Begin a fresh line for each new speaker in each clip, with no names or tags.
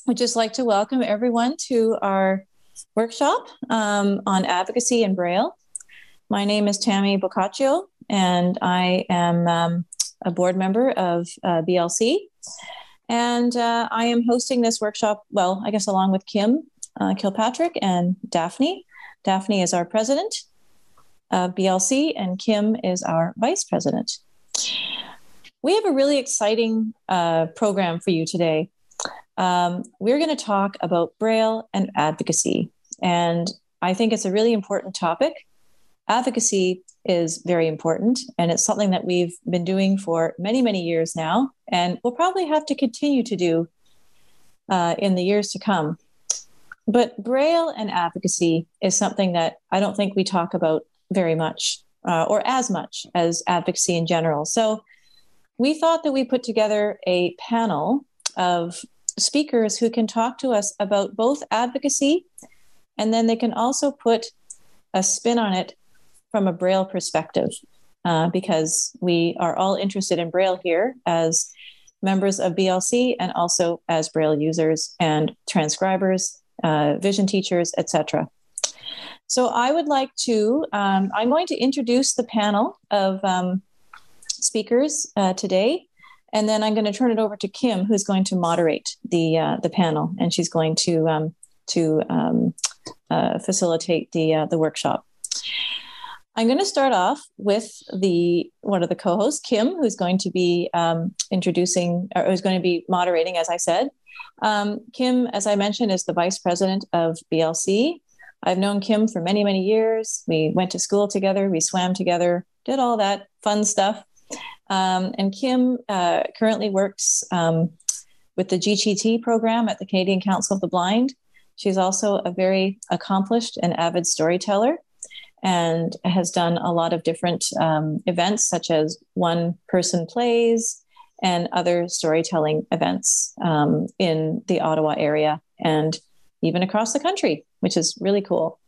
would just like to welcome everyone to our workshop on advocacy in Braille. My name is Tammy Boccaccio, and I am a board member of BLC. And I am hosting this workshop, well, I guess along with Kim Kilpatrick and Daphne. Daphne is our president of BLC, and Kim is our vice president. We have a really exciting program for you today. We're going to talk about Braille and advocacy. And I think it's a really important topic. Advocacy is very important, and it's something that we've been doing for many, many years now, and we'll probably have to continue to do in the years to come. But Braille and advocacy is something that I don't think we talk about very much, or as much as advocacy in general. So we thought that we put together a panel of speakers who can talk to us about both advocacy, and then they can also put a spin on it from a Braille perspective, because we are all interested in Braille here as members of BLC and also as Braille users and transcribers, vision teachers, etc. So I would like to, I'm going to introduce the panel of speakers today, and then I'm going to turn it over to Kim, who's going to moderate the panel, and she's going to facilitate the workshop. I'm going to start off with one of the co-hosts, Kim, who's going to be introducing, or who's going to be moderating, as I said. Kim, as I mentioned, is the vice president of BLC. I've known Kim for many, many years. We went to school together, we swam together, did all that fun stuff. And Kim currently works with the GTT program at the Canadian Council of the Blind. She's also a very accomplished and avid storyteller, and has done a lot of different events, such as one-person plays and other storytelling events in the Ottawa area and even across the country, which is really cool.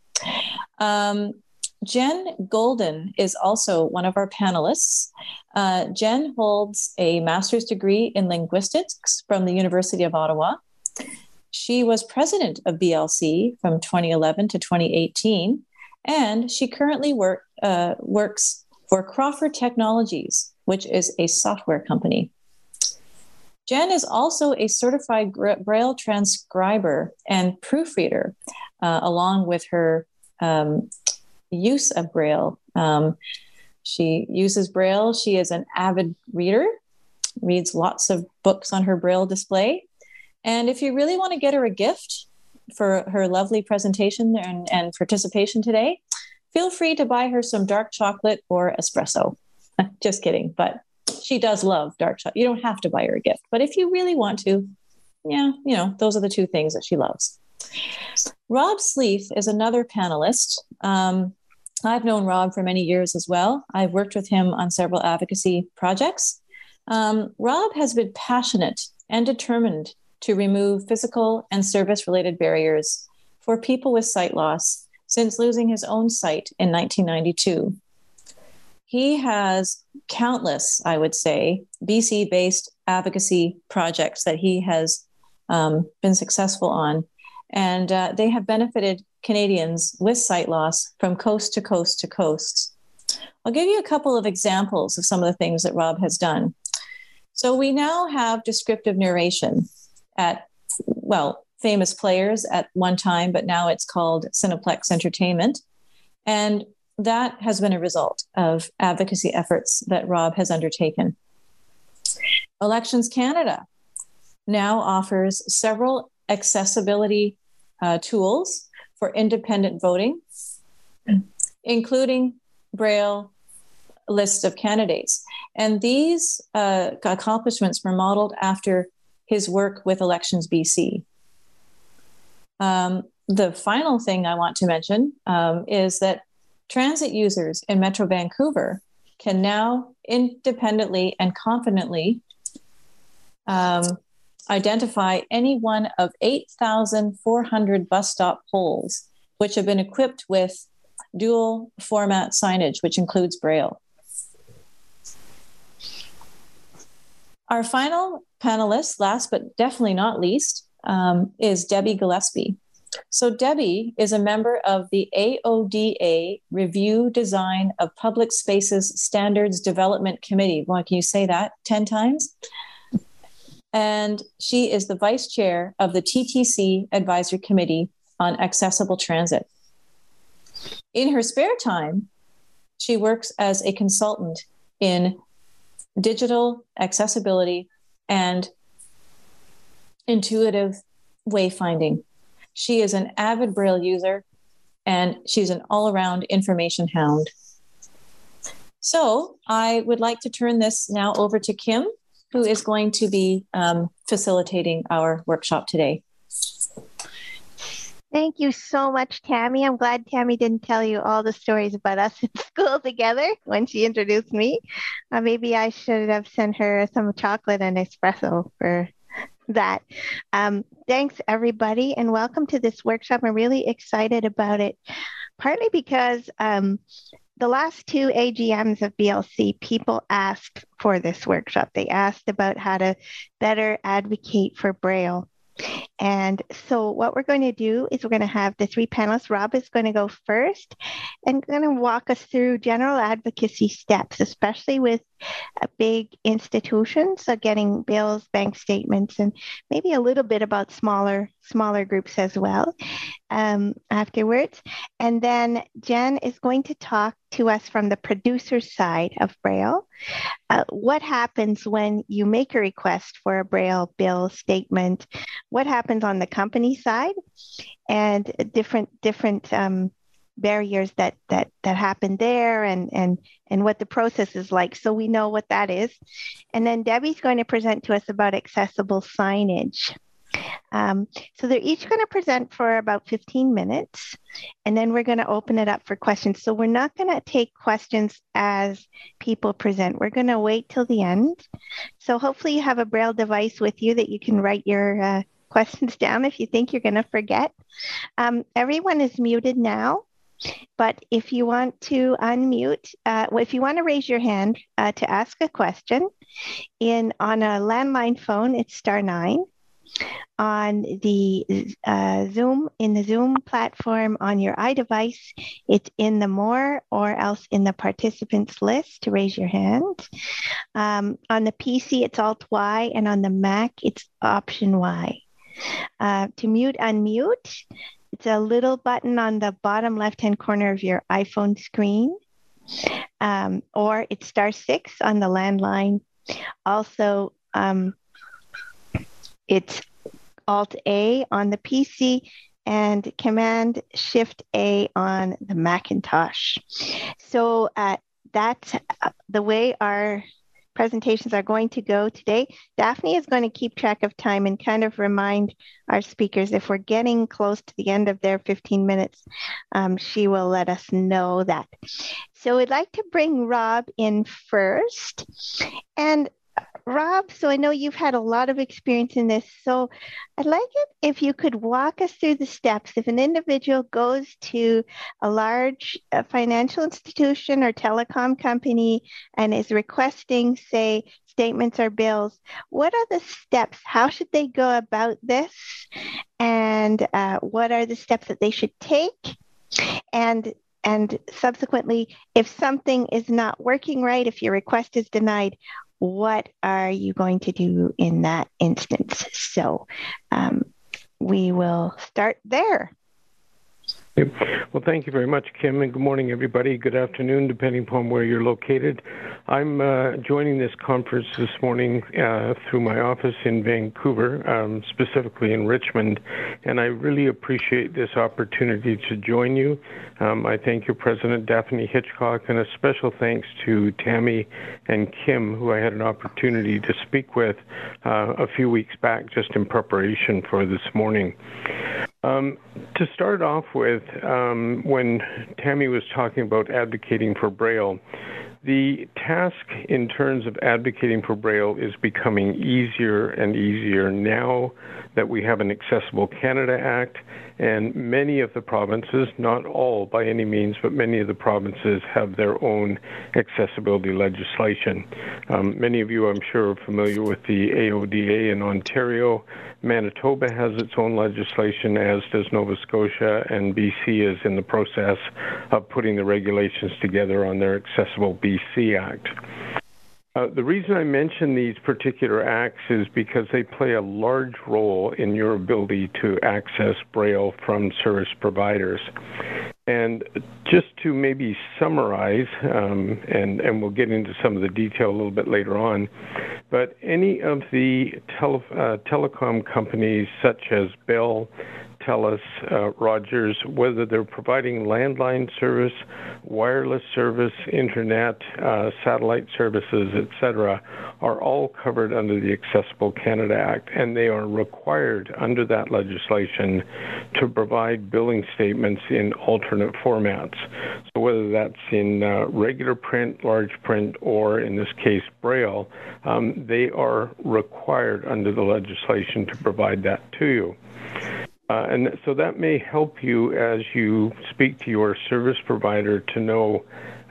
Jen Golden is also one of our panelists. Jen holds a master's degree in linguistics from the University of Ottawa. She was president of BLC from 2011 to 2018, and she currently works for Crawford Technologies, which is a software company. Jen is also a certified Braille transcriber and proofreader, along with her use of Braille. She uses Braille. She is an avid reader, reads lots of books on her Braille display. And if you really want to get her a gift for her lovely presentation and participation today, feel free to buy her some dark chocolate or espresso. Just kidding, but she does love dark chocolate. You don't have to buy her a gift, but if you really want to, yeah, those are the two things that she loves. Rob Sleeth is another panelist. I've known Rob for many years as well. I've worked with him on several advocacy projects. Rob has been passionate and determined to remove physical and service-related barriers for people with sight loss since losing his own sight in 1992. He has countless, I would say, BC-based advocacy projects that he has been successful on, and they have benefited Canadians with sight loss from coast to coast to coast. I'll give you a couple of examples of some of the things that Rob has done. So we now have descriptive narration at, well, famous players at one time, but now it's called Cineplex Entertainment. And that has been a result of advocacy efforts that Rob has undertaken. Elections Canada now offers several accessibility tools for independent voting, including Braille lists of candidates. And these accomplishments were modeled after his work with Elections BC. The final thing I want to mention is that transit users in Metro Vancouver can now independently and confidently identify any one of 8,400 bus stop poles, which have been equipped with dual format signage, which includes Braille. Our final panelist, last but definitely not least, is Debbie Gillespie. So Debbie is a member of the AODA Review Design of Public Spaces Standards Development Committee. Well, can you say that 10 times? And she is the vice chair of the TTC Advisory Committee on Accessible Transit. In her spare time, she works as a consultant in digital accessibility and intuitive wayfinding. She is an avid Braille user, and she's an all-around information hound. So I would like to turn this now over to Kim, who is going to be facilitating our workshop today.
Thank you so much, Tammy. I'm glad Tammy didn't tell you all the stories about us in school together when she introduced me. Maybe I should have sent her some chocolate and espresso for that. Thanks, everybody, and welcome to this workshop. I'm really excited about it, partly because the last two AGMs of BLC, people asked for this workshop. They asked about how to better advocate for Braille. And so what we're going to do is we're going to have the three panelists. Rob is going to go first and going to walk us through general advocacy steps, especially with big institutions, so getting bills, bank statements, and maybe a little bit about smaller groups as well afterwards. And then Jen is going to talk to us from the producer side of Braille. What happens when you make a request for a Braille bill statement? What happens on the company side? And different barriers that happen there, and what the process is like, so we know what that is. And then Debbie's going to present to us about accessible signage. So they're each going to present for about 15 minutes, and then we're going to open it up for questions. So we're not going to take questions as people present. We're going to wait till the end. So hopefully you have a Braille device with you that you can write your questions down if you think you're going to forget. Everyone is muted now, but if you want to unmute, if you want to raise your hand to ask a question on a landline phone, it's *9. On the Zoom platform on your iDevice, it's in the More or else in the participants list to raise your hand. On the PC, it's Alt-Y, and on the Mac, it's Option Y. To mute, unmute, it's a little button on the bottom left-hand corner of your iPhone screen, or it's *6 on the landline. Also, it's Alt-A on the PC and Command-Shift-A on the Macintosh. So that's the way our presentations are going to go today. Daphne is going to keep track of time and kind of remind our speakers if we're getting close to the end of their 15 minutes, she will let us know that. So we'd like to bring Rob in first. And Rob, so I know you've had a lot of experience in this, so I'd like it if you could walk us through the steps. If an individual goes to a large financial institution or telecom company and is requesting, say, statements or bills, what are the steps? How should they go about this? And what are the steps that they should take? And subsequently, if something is not working right, if your request is denied, what are you going to do in that instance? So we will start there.
Well, thank you very much, Kim, and good morning, everybody. Good afternoon, depending upon where you're located. I'm joining this conference this morning through my office in Vancouver, specifically in Richmond, and I really appreciate this opportunity to join you. I thank your President, Daphne Hitchcock, and a special thanks to Tammy and Kim, who I had an opportunity to speak with a few weeks back just in preparation for this morning. To start off with, when Tammy was talking about advocating for Braille, The task in terms of advocating for Braille is becoming easier and easier now that we have an Accessible Canada Act, and many of the provinces, not all by any means, but many of the provinces have their own accessibility legislation. Many of you, I'm sure, are familiar with the AODA in Ontario. Manitoba has its own legislation, as does Nova Scotia, and BC is in the process of putting the regulations together on their Accessible BC Act. The reason I mention these particular acts is because they play a large role in your ability to access Braille from service providers. And just to maybe summarize, and we'll get into some of the detail a little bit later on, but any of the telecom companies such as Bell, TELUS, Rogers, whether they're providing landline service, wireless service, internet, satellite services, etc., are all covered under the Accessible Canada Act, and they are required under that legislation to provide billing statements in alternate formats. So whether that's in regular print, large print, or in this case Braille, they are required under the legislation to provide that to you. And so that may help you as you speak to your service provider to know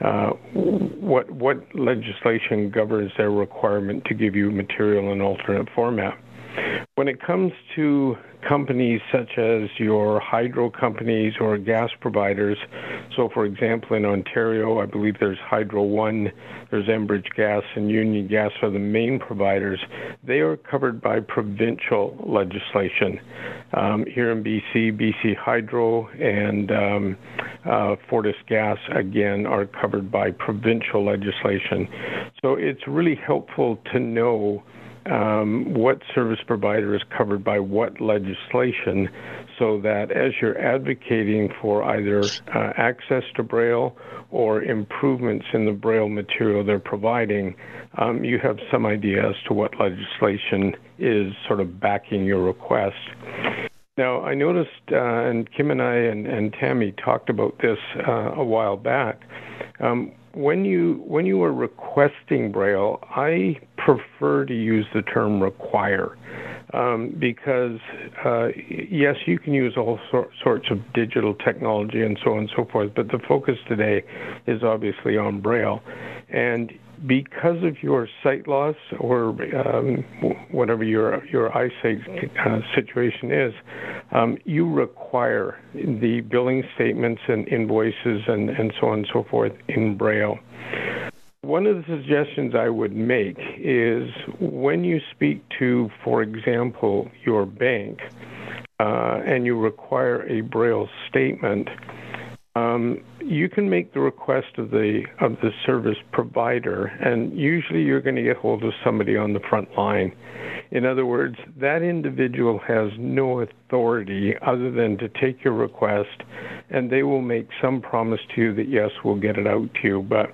what legislation governs their requirement to give you material in alternate format. When it comes to companies such as your hydro companies or gas providers, so for example in Ontario, I believe there's Hydro One, there's Enbridge Gas and Union Gas are the main providers. They are covered by provincial legislation. Here in BC, BC Hydro and Fortis Gas, again, are covered by provincial legislation. So it's really helpful to know what service provider is covered by what legislation, so that as you're advocating for either access to Braille or improvements in the Braille material they're providing, you have some idea as to what legislation is sort of backing your request. Now, I noticed, and Kim and I and Tammy talked about this a while back, when you are requesting Braille, I prefer to use the term require because, yes, you can use all sorts of digital technology and so on and so forth, but the focus today is obviously on Braille. And because of your sight loss or whatever your eyesight situation is, you require the billing statements and invoices and so on and so forth in Braille. One of the suggestions I would make is when you speak to, for example, your bank and you require a Braille statement, you can make the request of the service provider, and usually you're going to get hold of somebody on the front line. In other words, that individual has no authority other than to take your request, and they will make some promise to you that, yes, we'll get it out to you. But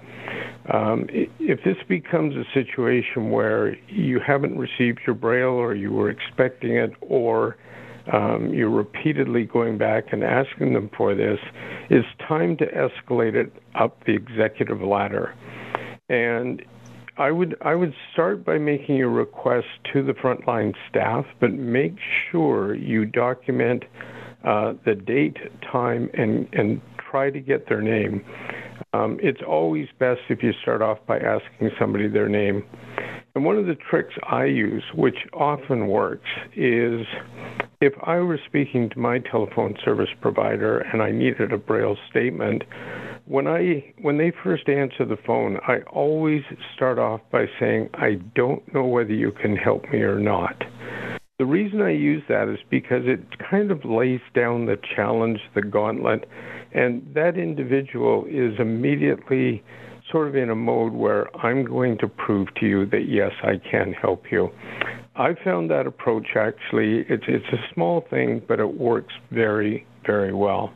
if this becomes a situation where you haven't received your Braille or you were expecting it, or you're repeatedly going back and asking them for this, it's time to escalate it up the executive ladder. And I would start by making a request to the frontline staff, but make sure you document the date, time, and try to get their name. It's always best if you start off by asking somebody their name. And one of the tricks I use, which often works, is if I were speaking to my telephone service provider and I needed a Braille statement, when they first answer the phone, I always start off by saying, I don't know whether you can help me or not. The reason I use that is because it kind of lays down the challenge, the gauntlet, and that individual is immediately sort of in a mode where I'm going to prove to you that, yes, I can help you. I found that approach actually, it's a small thing, but it works very, very well.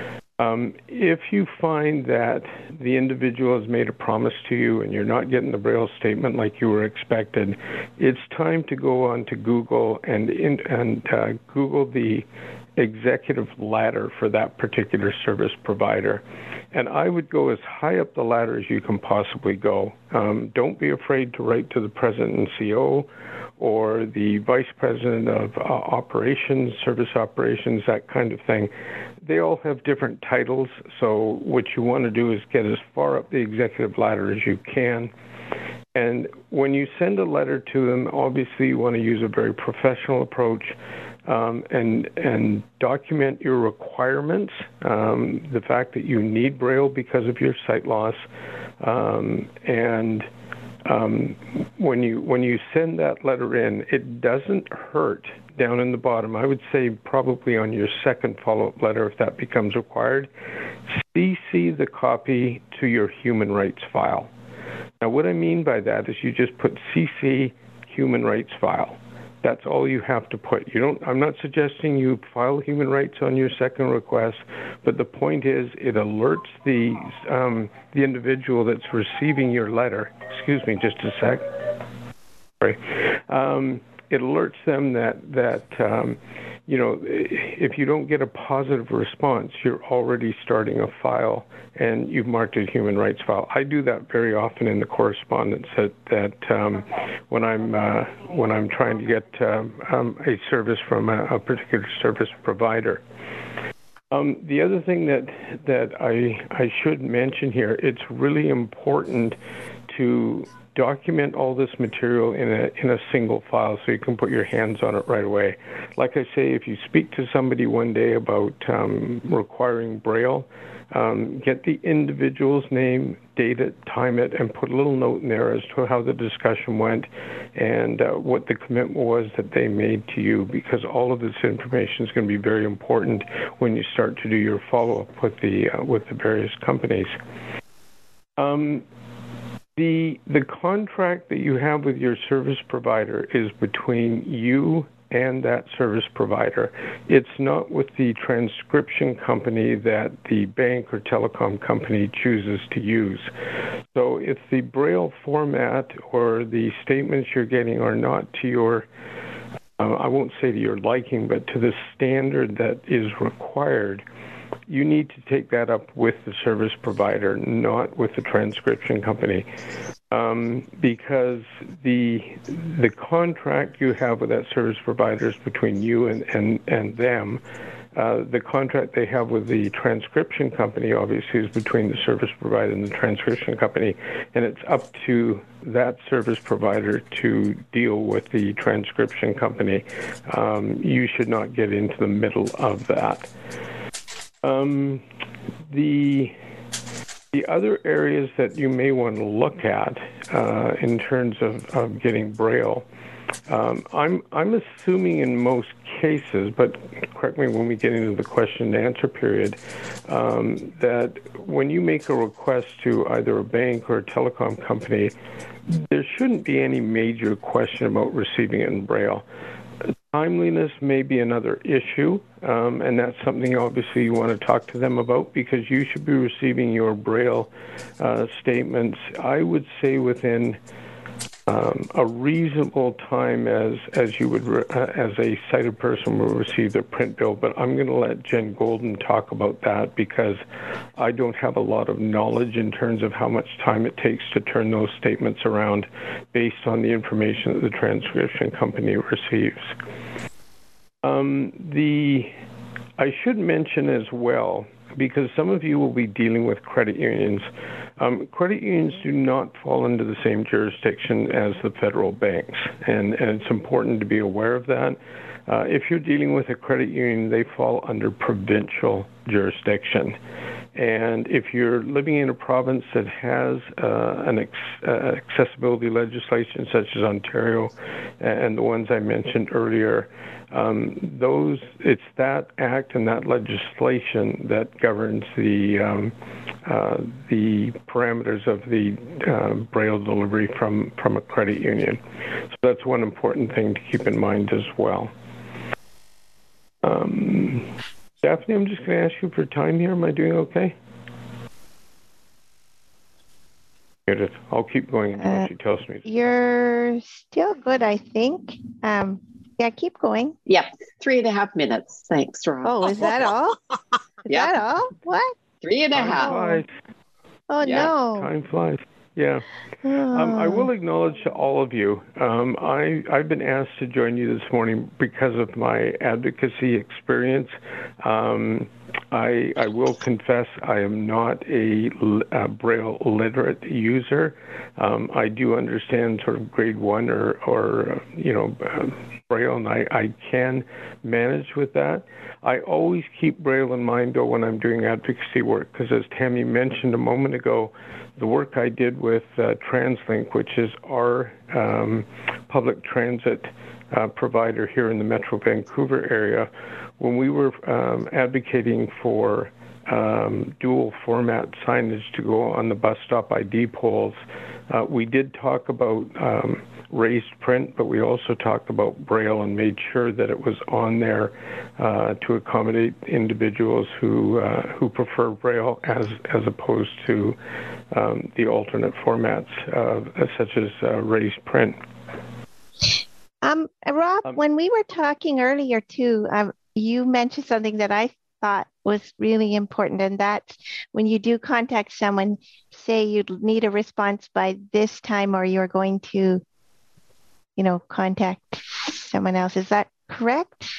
If you find that the individual has made a promise to you and you're not getting the Braille statement like you were expected, it's time to go on to Google and Google the executive ladder for that particular service provider. And I would go as high up the ladder as you can possibly go. Don't be afraid to write to the president and CEO or the vice president of operations, service operations, that kind of thing. They all have different titles, so what you want to do is get as far up the executive ladder as you can. And when you send a letter to them, obviously you want to use a very professional approach and document your requirements, the fact that you need Braille because of your sight loss, and when you send that letter in, it doesn't hurt down in the bottom. I would say probably on your second follow-up letter, if that becomes required, CC the copy to your human rights file. Now, what I mean by that is you just put CC human rights file. That's all you have to put. I'm not suggesting you file human rights on your second request, but the point is it alerts the individual that's receiving your letter. Excuse me, just a sec. Sorry. It alerts them that if you don't get a positive response, you're already starting a file and you've marked it human rights file. I do that very often in the correspondence that when I'm trying to get a service from a particular service provider. The other thing that I should mention here, it's really important to document all this material in a single file so you can put your hands on it right away. Like I say, if you speak to somebody one day about requiring Braille, get the individual's name, date it, time it, and put a little note in there as to how the discussion went and what the commitment was that they made to you, because all of this information is going to be very important when you start to do your follow-up with the various companies. The contract that you have with your service provider is between you and that service provider. It's not with the transcription company that the bank or telecom company chooses to use. So if the Braille format or the statements you're getting are not to your, I won't say to your liking, but to the standard that is required, you need to take that up with the service provider, not with the transcription company, because the contract you have with that service provider is between you and them. The contract they have with the transcription company, obviously, is between the service provider and the transcription company, and it's up to that service provider to deal with the transcription company. You should not get into the middle of that. The other areas that you may want to look at in terms of getting Braille, I'm assuming in most cases, but correct me when we get into the question and answer period, that when you make a request to either a bank or a telecom company, there shouldn't be any major question about receiving it in Braille. Timeliness may be another issue, and that's something obviously you want to talk to them about, because you should be receiving your Braille statements, I would say, within a reasonable time as you would as a sighted person will receive their print bill. But I'm going to let Jen Golden talk about that, because I don't have a lot of knowledge in terms of how much time it takes to turn those statements around based on the information that the transcription company receives. I should mention as well, because some of you will be dealing with credit unions. Credit unions do not fall into the same jurisdiction as the federal banks, and it's important to be aware of that. If you're dealing with a credit union, they fall under provincial jurisdiction. And if you're living in a province that has an accessibility legislation such as Ontario and the ones I mentioned earlier, it's that act and that legislation that governs the parameters of the Braille delivery from a credit union. So that's one important thing to keep in mind as well. Daphne, I'm just going to ask you for time here. Am I doing okay? Good. I'll keep going until she tells me.
You're still good, I think. Yeah, keep going.
Yep, 3.5 minutes. Thanks, Rob.
Oh, is that all? Is that all? What?
3.5.
Time flies.
Oh, no.
Time flies. Yeah. I will acknowledge to all of you, I've been asked to join you this morning because of my advocacy experience. I will confess I am not a Braille literate user. I do understand sort of grade 1 or Braille, and I can manage with that. I always keep Braille in mind, though, when I'm doing advocacy work, because as Tammy mentioned a moment ago, the work I did with TransLink, which is our public transit provider here in the Metro Vancouver area, when we were advocating for dual format signage to go on the bus stop ID poles, we did talk about raised print, but we also talked about Braille and made sure that it was on there to accommodate individuals who prefer Braille as opposed to the alternate formats such as raised print.
Rob, when we were talking earlier too, you mentioned something that I thought was really important, and that's when you do contact someone, say you need a response by this time, or you're going to, contact someone else. Is that correct?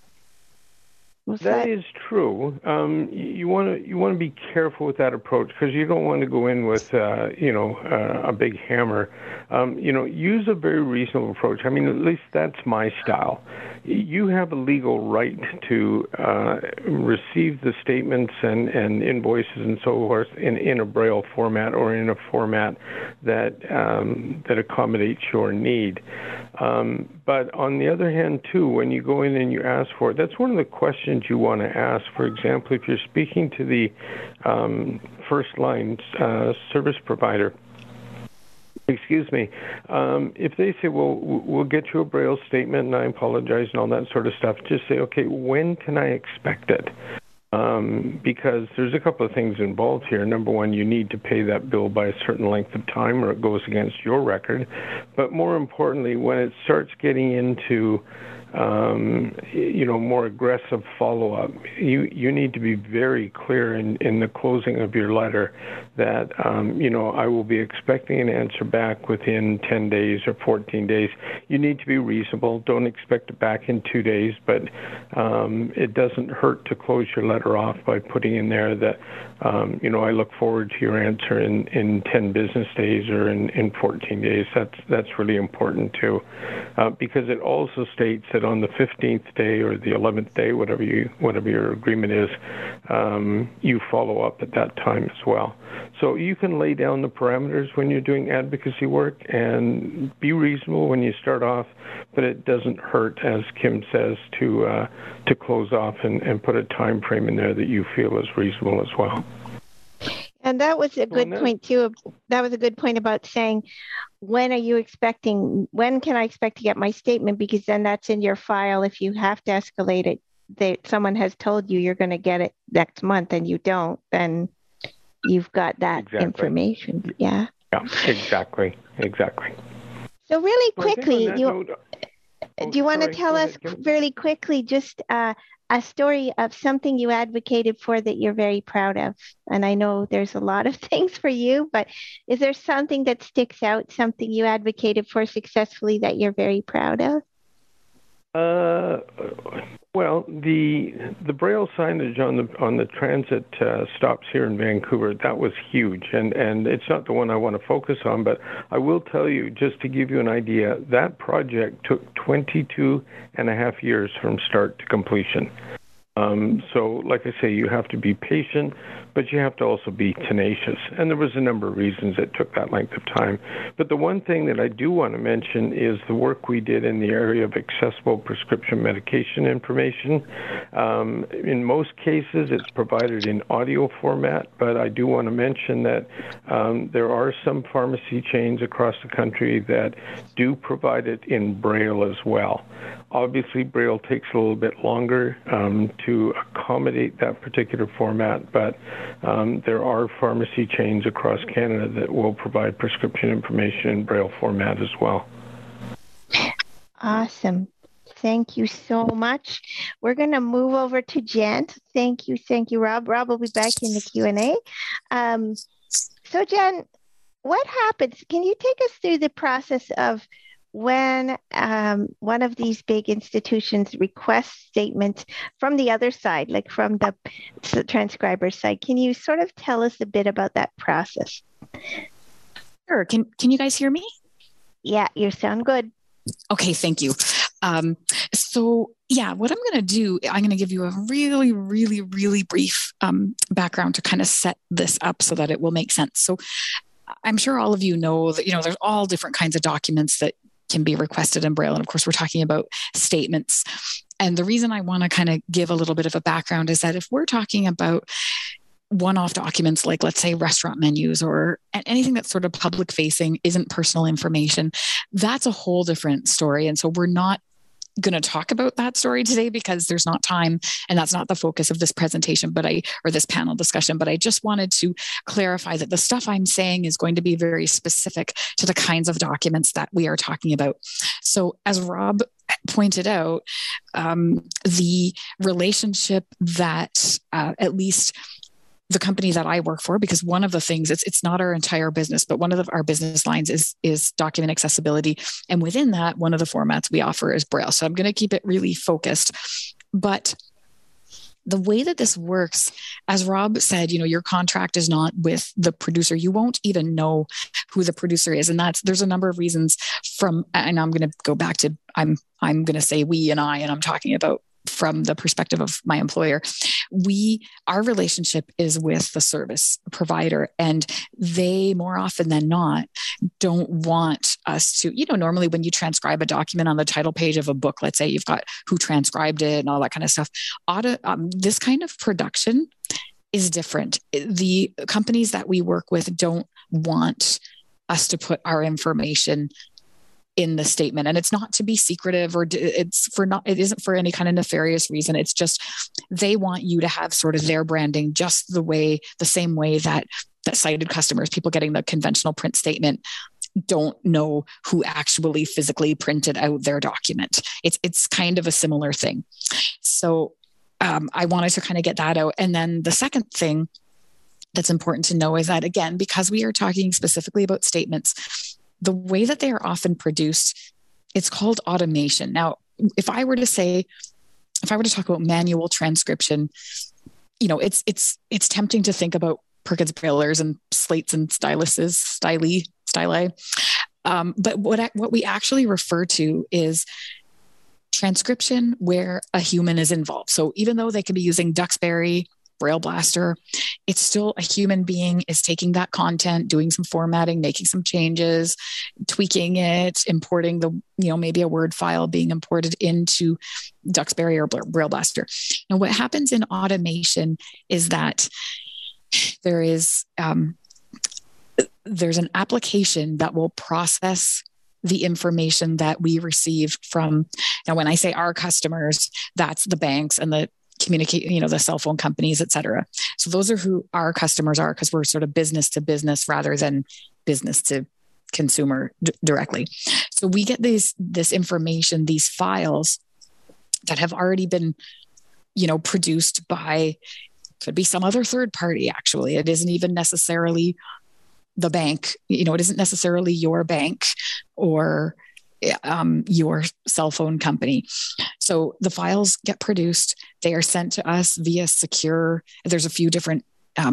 That is true. You want to be careful with that approach because you don't want to go in with a big hammer. Use a very reasonable approach. I mean, at least that's my style. You have a legal right to receive the statements and invoices and so forth in a Braille format or in a format that accommodates your need. But on the other hand, too, when you go in and you ask for it, that's one of the questions you want to ask. For example, if you're speaking to the first line service provider, if they say, well, we'll get you a Braille statement, and I apologize and all that sort of stuff, just say, okay, when can I expect it? Because there's a couple of things involved here. Number one, you need to pay that bill by a certain length of time or it goes against your record. But more importantly, when it starts getting into more aggressive follow-up, you need to be very clear in the closing of your letter that, I will be expecting an answer back within 10 days or 14 days. You need to be reasonable. Don't expect it back in 2 days, but it doesn't hurt to close your letter off by putting in there that, I look forward to your answer in 10 business days or in 14 days. That's really important too, because it also states that on the 15th day or the 11th day, whatever your agreement is, you follow up at that time as well. So you can lay down the parameters when you're doing advocacy work and be reasonable when you start off, but it doesn't hurt, as Kim says, to close off and put a time frame in there that you feel is reasonable as well.
And that was a good point too. That was a good point about saying, when can I expect to get my statement? Because then that's in your file. If you have to escalate it, someone has told you you're going to get it next month and you don't, then you've got that information. Yeah.
Yeah, exactly.
So really quickly, do you want to tell us really quickly just a story of something you advocated for that you're very proud of? And I know there's a lot of things for you, but is there something that sticks out, something you advocated for successfully that you're very proud of?
Well, the Braille signage on the transit stops here in Vancouver, that was huge, and it's not the one I want to focus on, but I will tell you, just to give you an idea, that project took 22 and a half years from start to completion. So, like I say, you have to be patient, but you have to also be tenacious. And there was a number of reasons it took that length of time. But the one thing that I do want to mention is the work we did in the area of accessible prescription medication information. In most cases, it's provided in audio format, but I do want to mention that there are some pharmacy chains across the country that do provide it in Braille as well. Obviously, Braille takes a little bit longer to accommodate that particular format, but there are pharmacy chains across Canada that will provide prescription information in Braille format as well.
Awesome. Thank you so much. We're going to move over to Jen. Thank you, Rob. Rob will be back in the Q&A. So Jen, what happens? Can you take us through the process of when one of these big institutions requests statements from the other side, like from the transcriber side? Can you sort of tell us a bit about that process?
Sure. Can you guys hear me?
Yeah, you sound good.
Okay, thank you. So what I'm going to do, I'm going to give you a really, really, really brief background to kind of set this up so that it will make sense. So I'm sure all of you know that, there's all different kinds of documents that can be requested in Braille. And of course, we're talking about statements. And the reason I want to kind of give a little bit of a background is that if we're talking about one-off documents, like let's say restaurant menus or anything that's sort of public facing, isn't personal information, that's a whole different story. And so we're not going to talk about that story today because there's not time and that's not the focus of this presentation, or this panel discussion. But I just wanted to clarify that the stuff I'm saying is going to be very specific to the kinds of documents that we are talking about. So as Rob pointed out, the relationship that at least the company that I work for, because one of the things, it's not our entire business, but one of our business lines is document accessibility. And within that, one of the formats we offer is Braille. So I'm going to keep it really focused. But the way that this works, as Rob said, your contract is not with the producer. You won't even know who the producer is. And there's a number of reasons and I'm going to go back to, I'm going to say we and I'm talking about from the perspective of my employer. Our relationship is with the service provider, and they more often than not don't want us to, normally when you transcribe a document on the title page of a book, let's say you've got who transcribed it and all that kind of stuff. This kind of production is different. The companies that we work with don't want us to put our information in the statement, and it's not to be secretive or it isn't for any kind of nefarious reason. It's just they want you to have sort of their branding just the same way that sighted customers, people getting the conventional print statement, don't know who actually physically printed out their document. It's kind of a similar thing. So I wanted to kind of get that out. And then the second thing that's important to know is that, again, because we are talking specifically about statements, the way that they are often produced, it's called automation. Now, if I were to talk about manual transcription, it's tempting to think about Perkins Braillers and slates and styli. But what we actually refer to is transcription where a human is involved. So even though they could be using Duxbury, Braille Blaster, it's still a human being is taking that content, doing some formatting, making some changes, tweaking it, importing maybe a Word file being imported into Duxbury or Braille Blaster. And what happens in automation is that there's an application that will process the information that we receive from, now when I say our customers, that's the banks and the the cell phone companies, et cetera. So those are who our customers are, because we're sort of business to business rather than business to consumer directly. So we get this information, these files that have already been, produced by, could be some other third party. Actually, it isn't even necessarily the bank. It isn't necessarily your bank or your cell phone company. So the files get produced. They are sent to us via secure. There's a few different,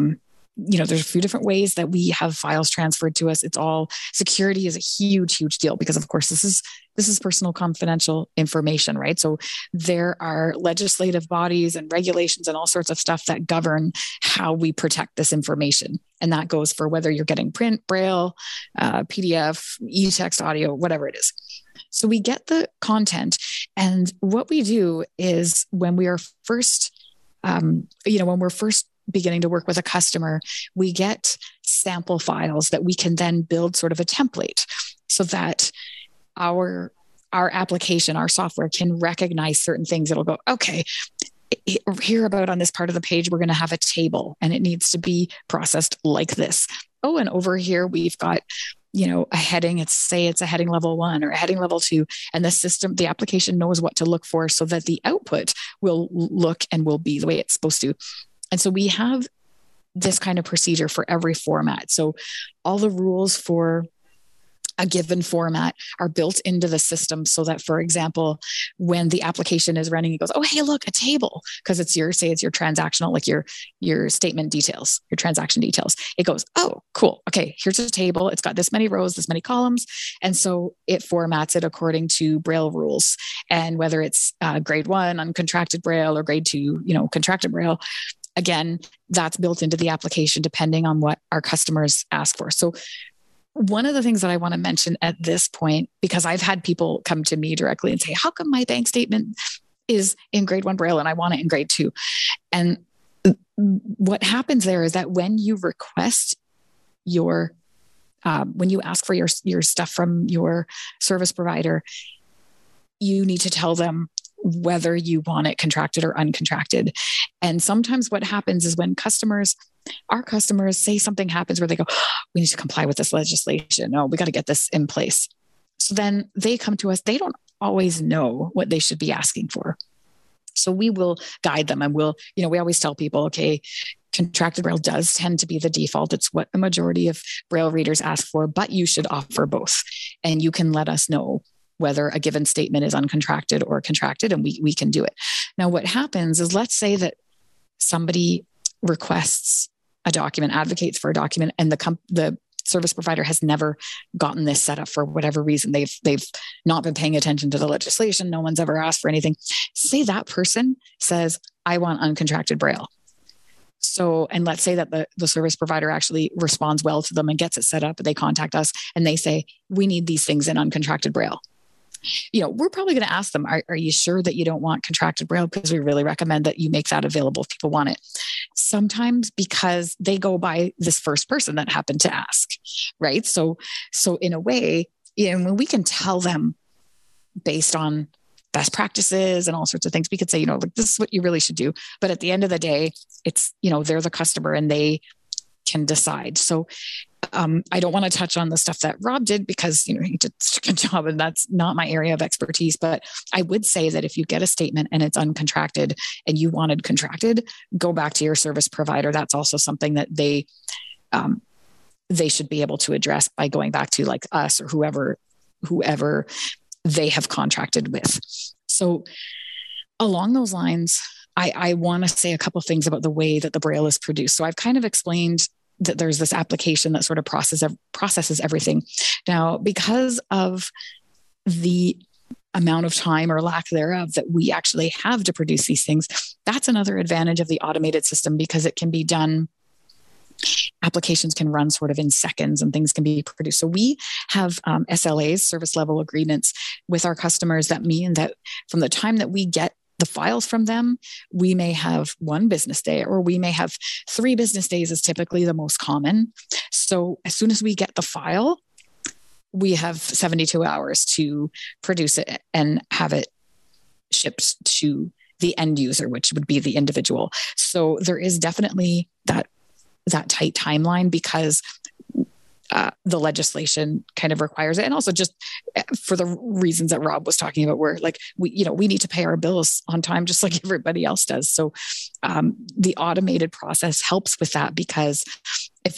ways that we have files transferred to us. It's all, security is a huge, huge deal because of course this is personal confidential information, right? So there are legislative bodies and regulations and all sorts of stuff that govern how we protect this information. And that goes for whether you're getting print, Braille, PDF, e-text, audio, whatever it is. So we get the content, and what we do is when we are first, when we're first beginning to work with a customer, we get sample files that we can then build sort of a template so that our application, our software can recognize certain things. It'll go, okay, here about on this part of the page, we're going to have a table and it needs to be processed like this. Oh, and over here, we've got a heading, it's a heading level 1 or a heading level 2, and the application knows what to look for so that the output will look and will be the way it's supposed to. And so we have this kind of procedure for every format. So all the rules for a given format are built into the system so that, for example, when the application is running, it goes, oh, hey, look, a table, because it's your transactional, like your statement details, your transaction details. It goes, oh, cool. Okay, here's a table. It's got this many rows, this many columns. And so it formats it according to Braille rules. And whether it's grade 1 uncontracted Braille or grade 2, contracted Braille, again, that's built into the application depending on what our customers ask for. So one of the things that I want to mention at this point, because I've had people come to me directly and say, how come my bank statement is in grade 1 Braille and I want it in grade 2? And what happens there is that when you request when you ask for your stuff from your service provider, you need to tell them whether you want it contracted or uncontracted. And sometimes what happens is when our customers say something happens where they go, oh, we need to comply with this legislation. No, we got to get this in place. So then they come to us. They don't always know what they should be asking for. So we will guide them, and we always tell people, okay, contracted Braille does tend to be the default. It's what the majority of Braille readers ask for, but you should offer both. And you can let us know whether a given statement is uncontracted or contracted, and we can do it. Now, what happens is, let's say that somebody requests a document, advocates for a document, and the service provider has never gotten this set up for whatever reason. They've not been paying attention to the legislation. No one's ever asked for anything. Say that person says, I want uncontracted Braille. So, and let's say that the service provider actually responds well to them and gets it set up. They contact us and they say, we need these things in uncontracted Braille. We're probably going to ask them, are you sure that you don't want contracted Braille? Because we really recommend that you make that available if people want it. Sometimes because they go by this first person that happened to ask, right? So in a way, when we can tell them based on best practices and all sorts of things, we could say, this is what you really should do. But at the end of the day, it's, they're the customer and they can decide. So I don't want to touch on the stuff that Rob did because, he did such a good job and that's not my area of expertise. But I would say that if you get a statement and it's uncontracted and you wanted contracted, go back to your service provider. That's also something that they should be able to address by going back to like us or whoever they have contracted with. So along those lines, I want to say a couple of things about the way that the Braille is produced. So I've kind of explained that there's this application that sort of processes everything. Now, because of the amount of time or lack thereof that we actually have to produce these things, that's another advantage of the automated system because it can be done. Applications can run sort of in seconds and things can be produced. So we have SLAs, service level agreements with our customers that mean that from the time that we get the files from them, we may have 1 business day or we may have 3 business days is typically the most common. So as soon as we get the file, we have 72 hours to produce it and have it shipped to the end user, which would be the individual. So there is definitely that tight timeline because the legislation kind of requires it. And also just for the reasons that Rob was talking about, where like we need to pay our bills on time, just like everybody else does. So the automated process helps with that because if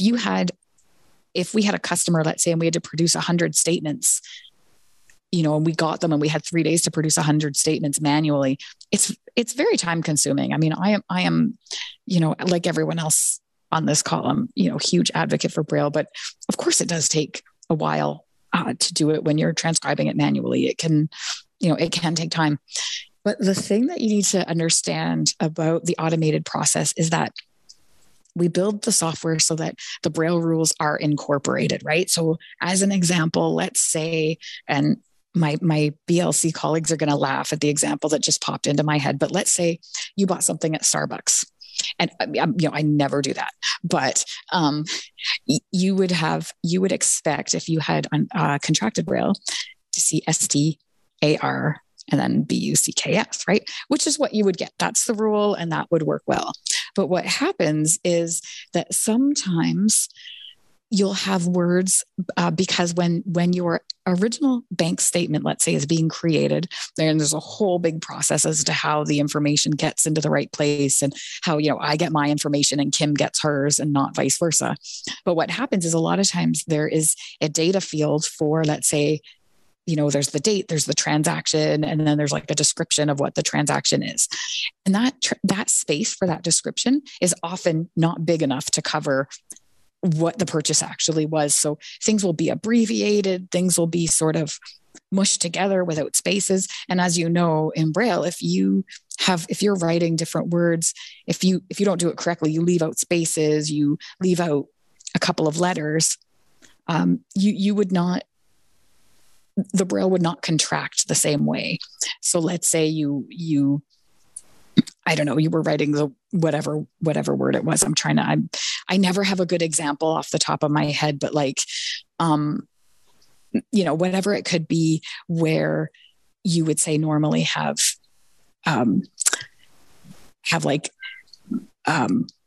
we had a customer, let's say, and we had to produce 100 statements, and we got them and we had 3 days to produce 100 statements manually, it's very time consuming. I mean, I am, like everyone else on this call, I'm, huge advocate for Braille, but of course it does take a while to do it when you're transcribing it manually. It can take time. But the thing that you need to understand about the automated process is that we build the software so that the Braille rules are incorporated, right? So as an example, let's say, and my BLC colleagues are going to laugh at the example that just popped into my head, but let's say you bought something at Starbucks. And I never do that, but you would expect if you had contracted Braille to see STAR and then BUCKS, right? Which is what you would get. That's the rule, and that would work well. But what happens is that sometimes you'll have words because when your original bank statement, let's say, is being created, there's a whole big process as to how the information gets into the right place and how, I get my information and Kim gets hers and not vice versa. But what happens is a lot of times there is a data field for, let's say, there's the date, there's the transaction, and then there's like a description of what the transaction is. And that space for that description is often not big enough to cover what the purchase actually was. So things will be abbreviated, things will be sort of mushed together without spaces. And as you know, in Braille, if you're writing different words, if you don't do it correctly, you leave out spaces, you leave out a couple of letters, you would not, the Braille would not contract the same way. So let's say you I don't know, you were writing the whatever word it was. I never have a good example off the top of my head, but like, whatever it could be, where you would say normally have like, I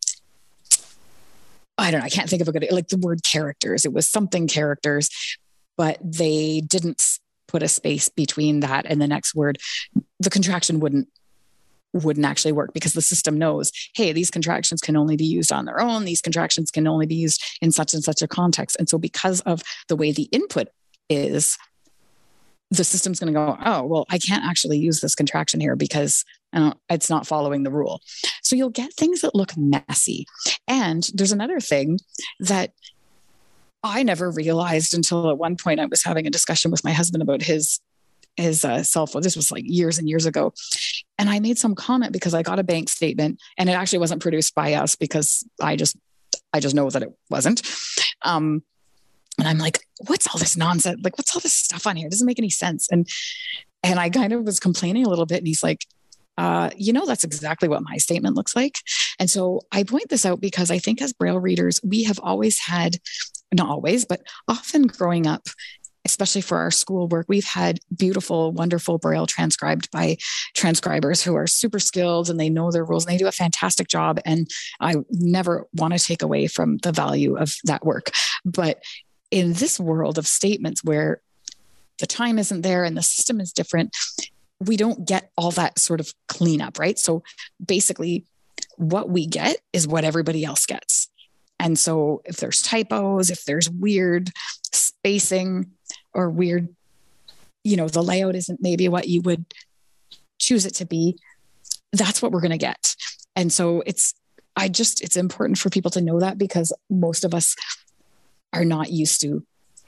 don't know, I can't think of a good, like the word characters. It was something characters, but they didn't put a space between that and the next word. The contraction wouldn't actually work because the system knows, hey, these contractions can only be used on their own. These contractions can only be used in such and such a context. And so because of the way the input is, the system's going to go, oh, well, I can't actually use this contraction here because it's not following the rule. So you'll get things that look messy. And there's another thing that I never realized until at one point I was having a discussion with my husband about his cell phone. This was like years and years ago. And I made some comment because I got a bank statement and it actually wasn't produced by us because I just know that it wasn't. And I'm like, what's all this nonsense? Like, what's all this stuff on here? It doesn't make any sense. And I kind of was complaining a little bit. And he's like, that's exactly what my statement looks like. And so I point this out because I think as Braille readers, we have always had, not always, but often growing up, especially for our schoolwork, we've had beautiful, wonderful Braille transcribed by transcribers who are super skilled and they know their rules and they do a fantastic job. And I never want to take away from the value of that work. But in this world of statements where the time isn't there and the system is different, we don't get all that sort of cleanup, right? So basically what we get is what everybody else gets. And so if there's typos, if there's weird spacing or weird, the layout isn't maybe what you would choose it to be, that's what we're going to get. And so it's important for people to know that because most of us are not used to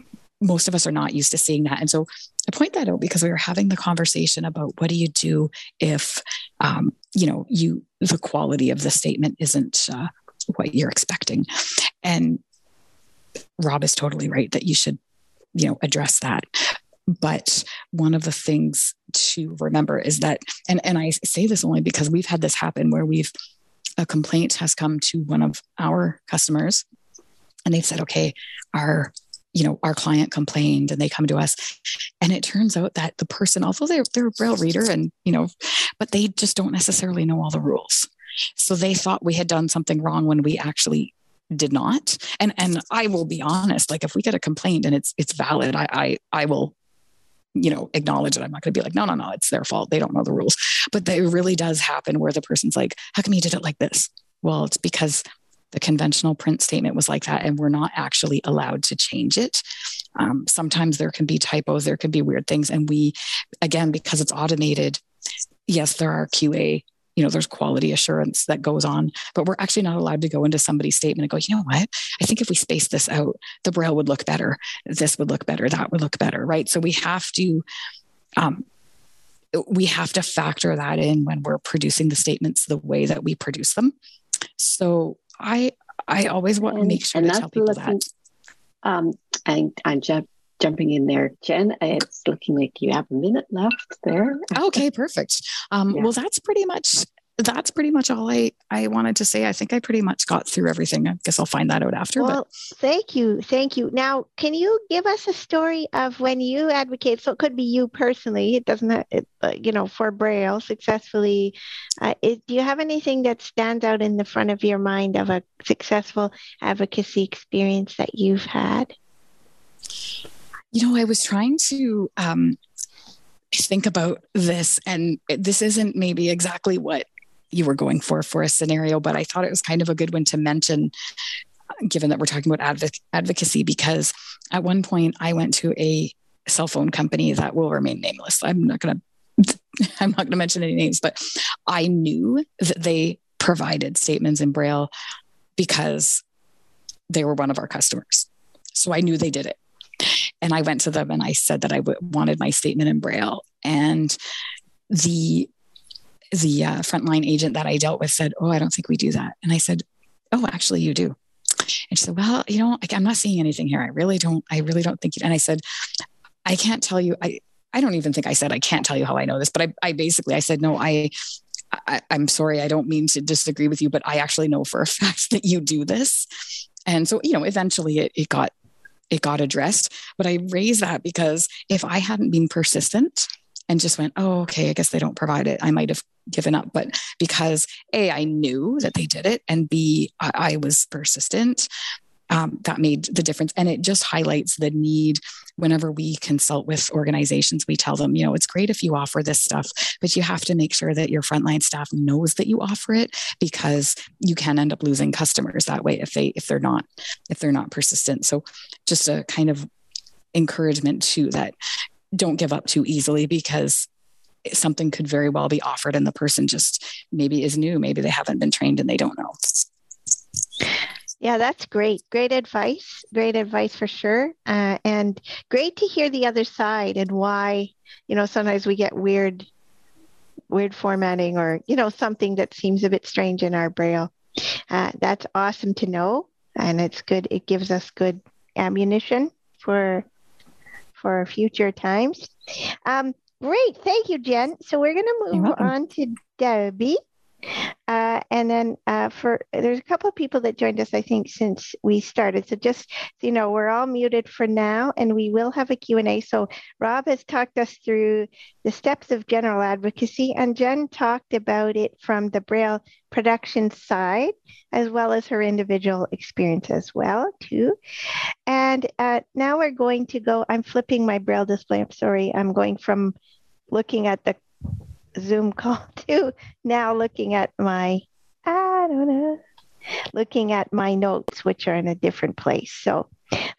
seeing that. And so I point that out because we were having the conversation about what do you do if, the quality of the statement isn't what you're expecting. And Rob is totally right that you should, address that. But one of the things to remember is that, and I say this only because we've had this happen where a complaint has come to one of our customers and they've said, okay, our client complained, and they come to us and it turns out that the person, although they're a Braille reader and, but they just don't necessarily know all the rules. So they thought we had done something wrong when we actually did not. And I will be honest, like if we get a complaint and it's valid, I will, acknowledge it. I'm not going to be like, no, it's their fault. They don't know the rules. But it really does happen where the person's like, how come you did it like this? Well, it's because the conventional print statement was like that, and we're not actually allowed to change it. Sometimes there can be typos, there can be weird things. And we, again, because it's automated, yes, there are QA, there's quality assurance that goes on, but we're actually not allowed to go into somebody's statement and go, you know what, I think if we space this out, the Braille would look better. This would look better. That would look better. Right. So we have to factor that in when we're producing the statements the way that we produce them. So I always want to make sure to tell people that.
And I'm jumping in there, Jen. It's looking like you have a minute left there.
Okay, perfect. Well, that's pretty much that's pretty much all I wanted to say. I think I pretty much got through everything. I guess I'll find that out after.
Well, thank you. Now, can you give us a story of when you advocate? So it could be you personally. It doesn't have, for Braille successfully. Do you have anything that stands out in the front of your mind of a successful advocacy experience that you've had?
I was trying to think about this, and this isn't maybe exactly what you were going for a scenario, but I thought it was kind of a good one to mention, given that we're talking about advocacy, because at one point I went to a cell phone company that will remain nameless. I'm not going to mention any names, but I knew that they provided statements in Braille because they were one of our customers. So I knew they did it. And I went to them and I said that I wanted my statement in Braille. And the frontline agent that I dealt with said, "Oh, I don't think we do that." And I said, "Oh, actually you do." And she said, "Well, I'm not seeing anything here. I really don't think it." And I said, "I can't tell you. I don't even think I said, I can't tell you how I know this, but I basically said, no, I'm sorry. I don't mean to disagree with you, but I actually know for a fact that you do this." And so, eventually it got addressed, but I raised that because if I hadn't been persistent and just went, "Oh, okay, I guess they don't provide it," I might have given up. But because A, I knew that they did it, and B, I was persistent, that made the difference. And it just highlights the need. Whenever we consult with organizations, we tell them, it's great if you offer this stuff, but you have to make sure that your frontline staff knows that you offer it, because you can end up losing customers that way if they're not persistent. So just a kind of encouragement to that. Don't give up too easily, because something could very well be offered and the person just maybe is new. Maybe they haven't been trained and they don't know.
Yeah, that's great. Great advice. Great advice for sure. And great to hear the other side and why, sometimes we get weird formatting or, something that seems a bit strange in our Braille. That's awesome to know. And it's good. It gives us good ammunition for future times. Great. Thank you, Jen. So we're going to move on to Debbie. And then there's a couple of people that joined us, I think, since we started. So just so we're all muted for now, and we will have a Q&A. So Rob has talked us through the steps of general advocacy, and Jen talked about it from the Braille production side, as well as her individual experience as well, too. And now we're going to go, I'm flipping my Braille display. I'm sorry. I'm going from looking at the Zoom call to now looking at my notes, which are in a different place. So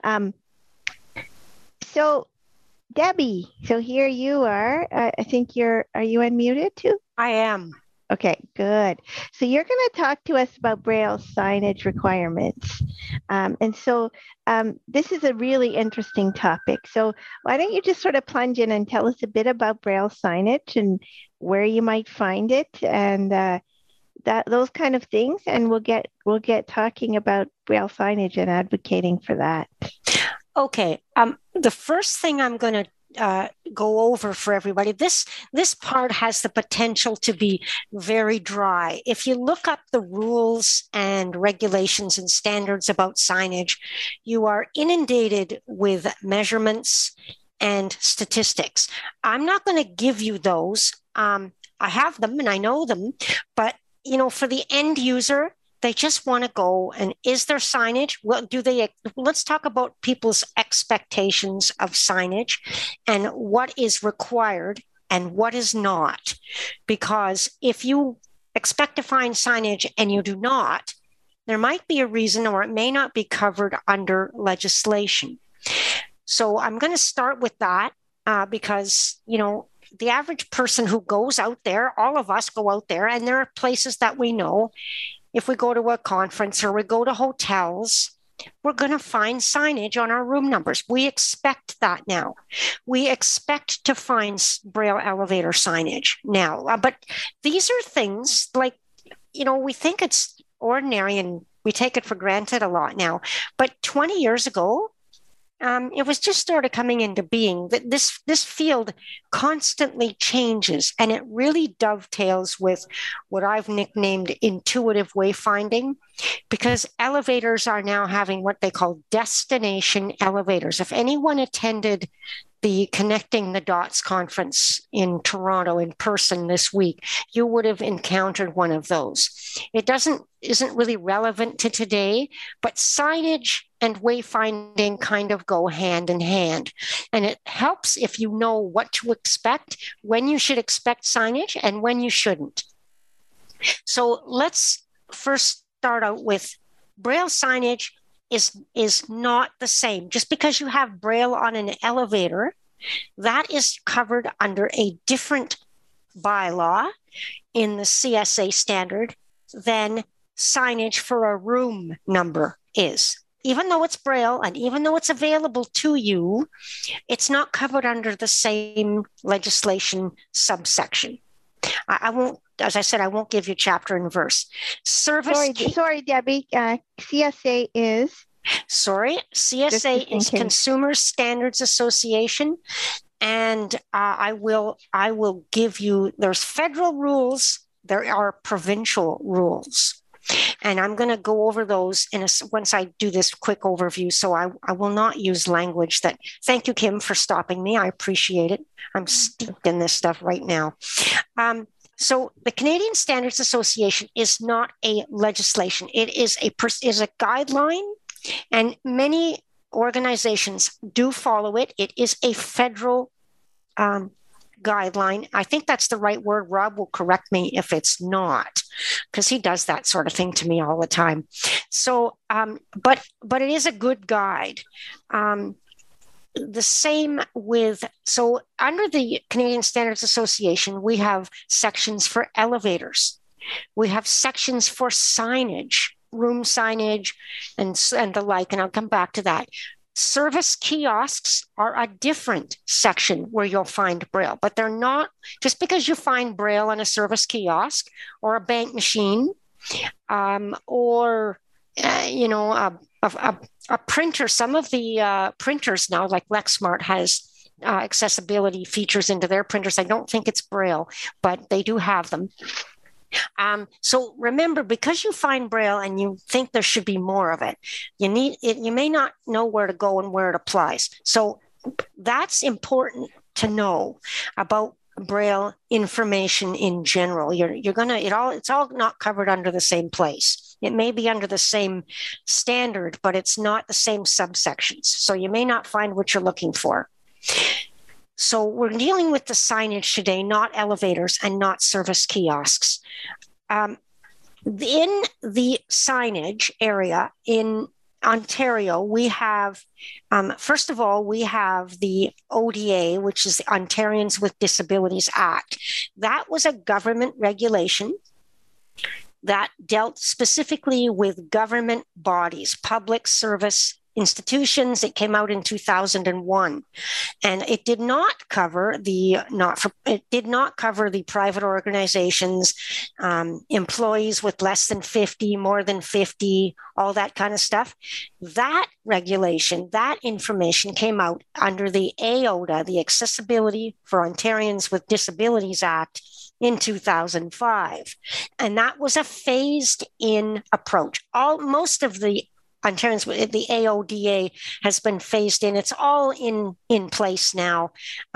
Debbie, so here you are. I think are you unmuted too?
I am.
Okay, good. So you're going to talk to us about Braille signage requirements. And so this is a really interesting topic. So why don't you just sort of plunge in and tell us a bit about Braille signage and where you might find it and those kind of things. And we'll get talking about Braille signage and advocating for that.
Okay. The first thing I'm going to go over for everybody. This part has the potential to be very dry. If you look up the rules and regulations and standards about signage, you are inundated with measurements and statistics. I'm not going to give you those. I have them and I know them, but for the end user, they just want to go and is there signage? Well, let's talk about people's expectations of signage and what is required and what is not. Because if you expect to find signage and you do not, there might be a reason or it may not be covered under legislation. So I'm going to start with that because, the average person who goes out there, all of us go out there, and there are places that we know. If we go to a conference or we go to hotels, we're going to find signage on our room numbers. We expect that now. We expect to find Braille elevator signage now. But these are things like, we think it's ordinary and we take it for granted a lot now. But 20 years ago, it was just sort of coming into being that this field constantly changes, and it really dovetails with what I've nicknamed intuitive wayfinding, because elevators are now having what they call destination elevators. If anyone attended the Connecting the Dots conference in Toronto in person this week, you would have encountered one of those. It isn't really relevant to today, but signage and wayfinding kind of go hand in hand. And it helps if you know what to expect, when you should expect signage and when you shouldn't. So let's first start out with Braille signage is not the same. Just because you have Braille on an elevator, that is covered under a different bylaw in the CSA standard than signage for a room number is. Even though it's Braille and even though it's available to you, it's not covered under the same legislation subsection. I won't, as I said, I won't give you chapter and verse.
Sorry, Debbie. CSA is?
Sorry, CSA is Consumer Standards Association. And I will give you, there's federal rules, there are provincial rules. And I'm going to go over those once I do this quick overview. So I will not use language that, thank you, Kim, for stopping me. I appreciate it. I'm steeped in this stuff right now. So the Canadian Standards Association is not a legislation. It is a guideline, and many organizations do follow it. It is a federal guideline. I think that's the right word. Rob will correct me if it's not, because he does that sort of thing to me all the time. So, but it is a good guide. The same with, so under the Canadian Standards Association, we have sections for elevators. We have sections for signage, room signage, and the like, and I'll come back to that. Service kiosks are a different section where you'll find Braille, but they're not, just because you find Braille on a service kiosk or a bank machine, or a printer. Some of the printers now, like Lexmark, has accessibility features into their printers. I don't think it's Braille, but they do have them. So remember, because you find Braille and you think there should be more of it, you may not know where to go and where it applies. So that's important to know about Braille information in general. It's all not covered under the same place. It may be under the same standard, but it's not the same subsections. So you may not find what you're looking for. So we're dealing with the signage today, not elevators and not service kiosks. In the signage area in Ontario, we have, first of all, we have the ODA, which is the Ontarians with Disabilities Act. That was a government regulation that dealt specifically with government bodies, public service institutions. It came out in 2001, and it did not cover the private organizations, employees with less than 50, more than 50, all that kind of stuff. That regulation, that information came out under the AODA, the Accessibility for Ontarians with Disabilities Act, in 2005. And that was a phased-in approach. Most of the Ontarians, the AODA has been phased in. It's all in place now.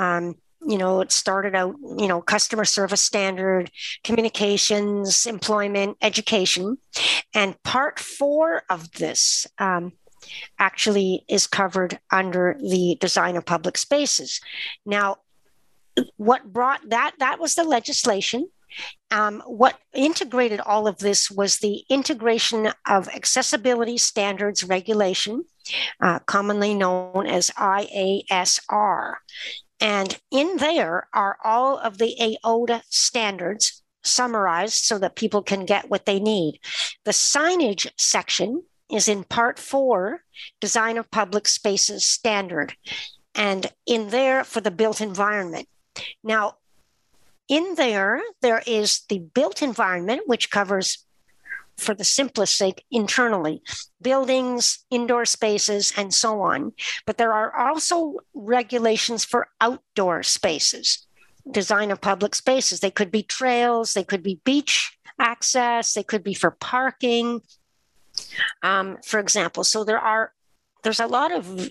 It started out, customer service standard, communications, employment, education. And part 4 of this actually is covered under the design of public spaces. Now, what brought that was the legislation. What integrated all of this was the integration of accessibility standards regulation, commonly known as IASR. And in there are all of the AODA standards summarized so that people can get what they need. The signage section is in part 4, Design of Public Spaces Standard, and in there for the built environment. Now, in there is the built environment, which covers for the simplest sake, internally, buildings, indoor spaces, and so on. But there are also regulations for outdoor spaces, design of public spaces. They could be trails, they could be beach access, they could be for parking, for example. So there's a lot of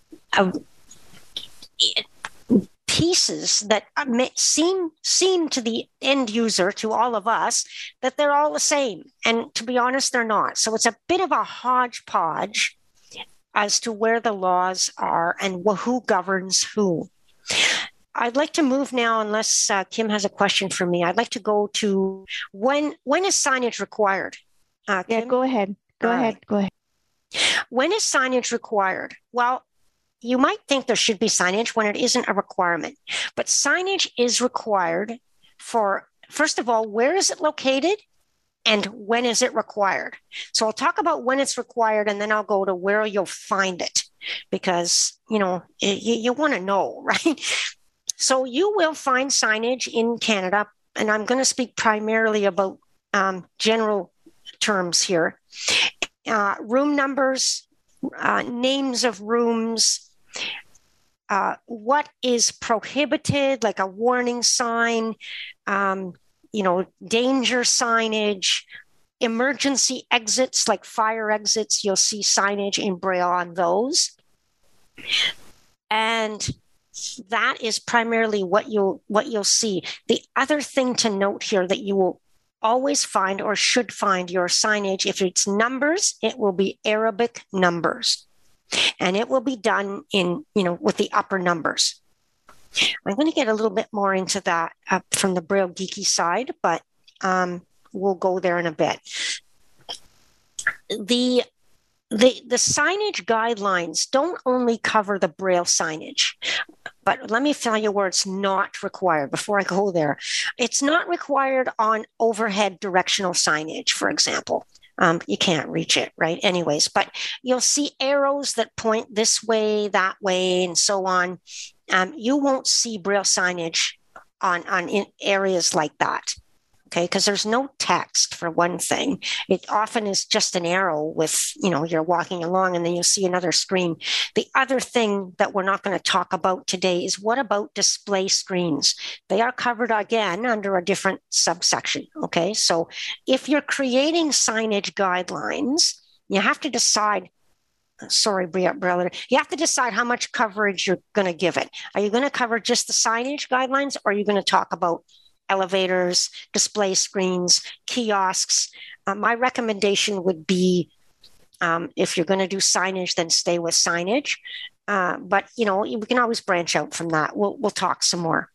pieces that seem to the end user, to all of us, that they're all the same. And to be honest, they're not. So it's a bit of a hodgepodge as to where the laws are and who governs who. I'd like to move now, unless Kim has a question for me. I'd like to go to when is signage required?
Yeah, go ahead. Go ahead.
When is signage required? Well, you might think there should be signage when it isn't a requirement, but signage is required for, first of all, where is it located and when is it required? So I'll talk about when it's required, and then I'll go to where you'll find it, because, you want to know, right? So you will find signage in Canada, and I'm going to speak primarily about general terms here. Room numbers, names of rooms, what is prohibited, like a warning sign, danger signage, emergency exits, like fire exits. You'll see signage in Braille on those. And that is primarily what you'll see. The other thing to note here that you will always find, or should find, your signage, if it's numbers, it will be Arabic numbers, and it will be done in, with the upper numbers. I'm going to get a little bit more into that from the Braille geeky side, but we'll go there in a bit. The signage guidelines don't only cover the Braille signage, but let me tell you where it's not required before I go there. It's not required on overhead directional signage, for example. You can't reach it, right? Anyways, but you'll see arrows that point this way, that way, and so on. You won't see Braille signage in areas like that. Okay, because there's no text, for one thing. It often is just an arrow with, you're walking along and then you'll see another screen. The other thing that we're not going to talk about today is, what about display screens? They are covered again under a different subsection. Okay, so if you're creating signage guidelines, you have to decide. Sorry, Braille. You have to decide how much coverage you're going to give it. Are you going to cover just the signage guidelines, or are you going to talk about elevators, display screens, kiosks? My recommendation would be, if you're going to do signage, then stay with signage. But we can always branch out from that. We'll talk some more.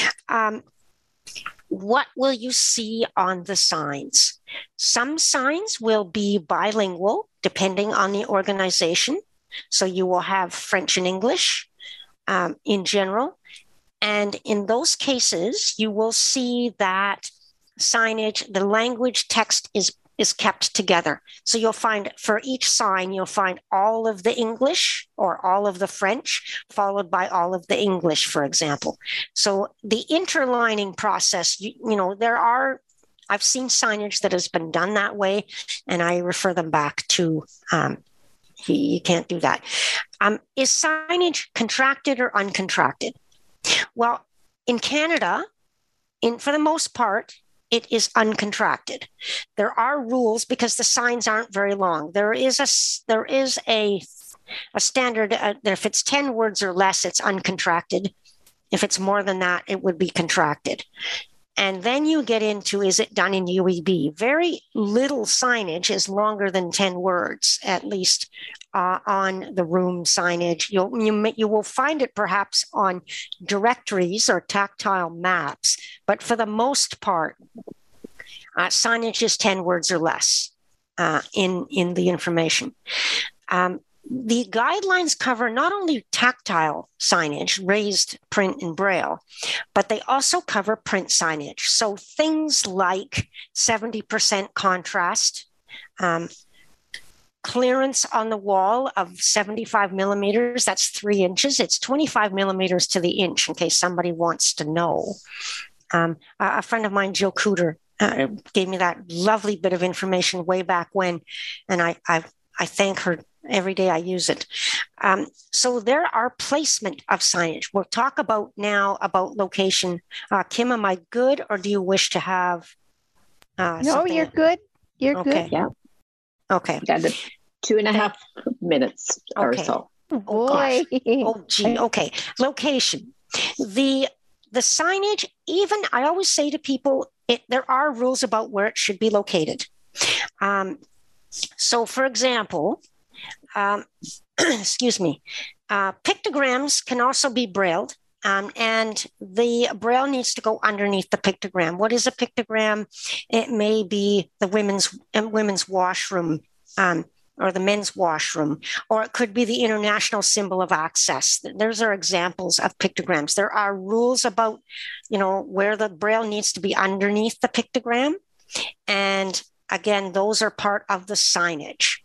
What will you see on the signs? Some signs will be bilingual, depending on the organization. So you will have French and English in general. And in those cases, you will see that signage, the language text is kept together. So you'll find, for each sign, you'll find all of the English or all of the French, followed by all of the English, for example. So the interlining process, I've seen signage that has been done that way, and I refer them back to, you can't do that. Is signage contracted or uncontracted? Well, in Canada, for the most part, it is uncontracted. There are rules because the signs aren't very long. There is a standard that if it's 10 words or less, it's uncontracted. If it's more than that, it would be contracted. And then you get into, is it done in UEB? Very little signage is longer than 10 words, at least on the room signage. You will find it perhaps on directories or tactile maps, but for the most part, signage is 10 words or less in the information. The guidelines cover not only tactile signage, raised print and Braille, but they also cover print signage. So things like 70% contrast, clearance on the wall of 75 millimeters, that's 3 inches. It's 25 millimeters to the inch, in case somebody wants to know. A friend of mine, Jill Cooter, gave me that lovely bit of information way back when, and I thank her every day I use it. So there are placement of signage. We'll talk about now about location. Kim, am I good, or do you wish to have?
No, you're good. You're
okay.
good.
Yeah.
Okay.
Got the 2.5 minutes or
Okay.
so.
Oh, gosh. Oh, gee. Okay. Location. The signage, even I always say to people, there are rules about where it should be located. So, for example, excuse me, pictograms can also be brailled. And the braille needs to go underneath the pictogram. What is a pictogram? It may be the women's washroom, or the men's washroom, or it could be the international symbol of access. Those are examples of pictograms. There are rules about, where the braille needs to be underneath the pictogram. And again, those are part of the signage.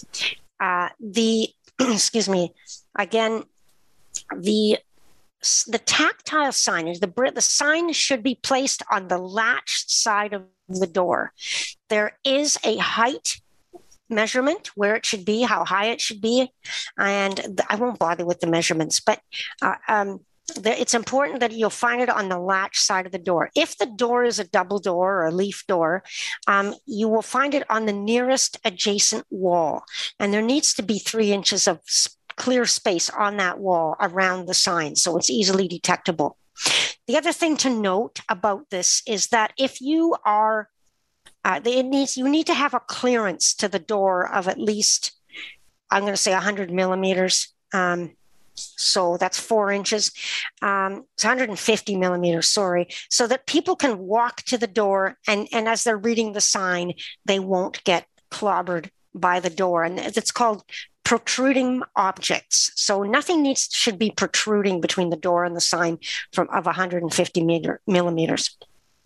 Excuse me, again, the tactile signage, the sign should be placed on the latched side of the door. There is a height measurement where it should be, how high it should be, and I won't bother with the measurements, but it's important that you'll find it on the latch side of the door. If the door is a double door or a leaf door, you will find it on the nearest adjacent wall, and there needs to be 3 inches of clear space on that wall around the sign, so it's easily detectable. The other thing to note about this is that if you are you need to have a clearance to the door of at least, I'm going to say 100 millimeters. So that's 4 inches. It's 150 millimeters, sorry, so that people can walk to the door and as they're reading the sign, they won't get clobbered by the door. And it's called protruding objects. So nothing should be protruding between the door and the sign of 150 millimeters.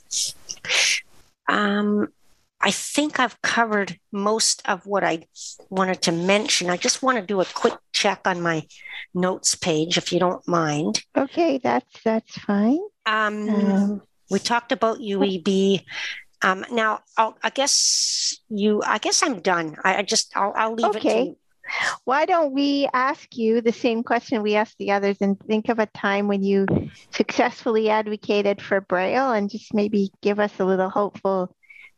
I think I've covered most of what I wanted to mention. I just want to do a quick check on my notes page, if you don't mind.
Okay, that's fine.
We talked about UEB. Now, I guess I'm done. I'll leave it to you.
Why don't we ask you the same question we asked the others, and think of a time when you successfully advocated for Braille, and just maybe give us a little hopeful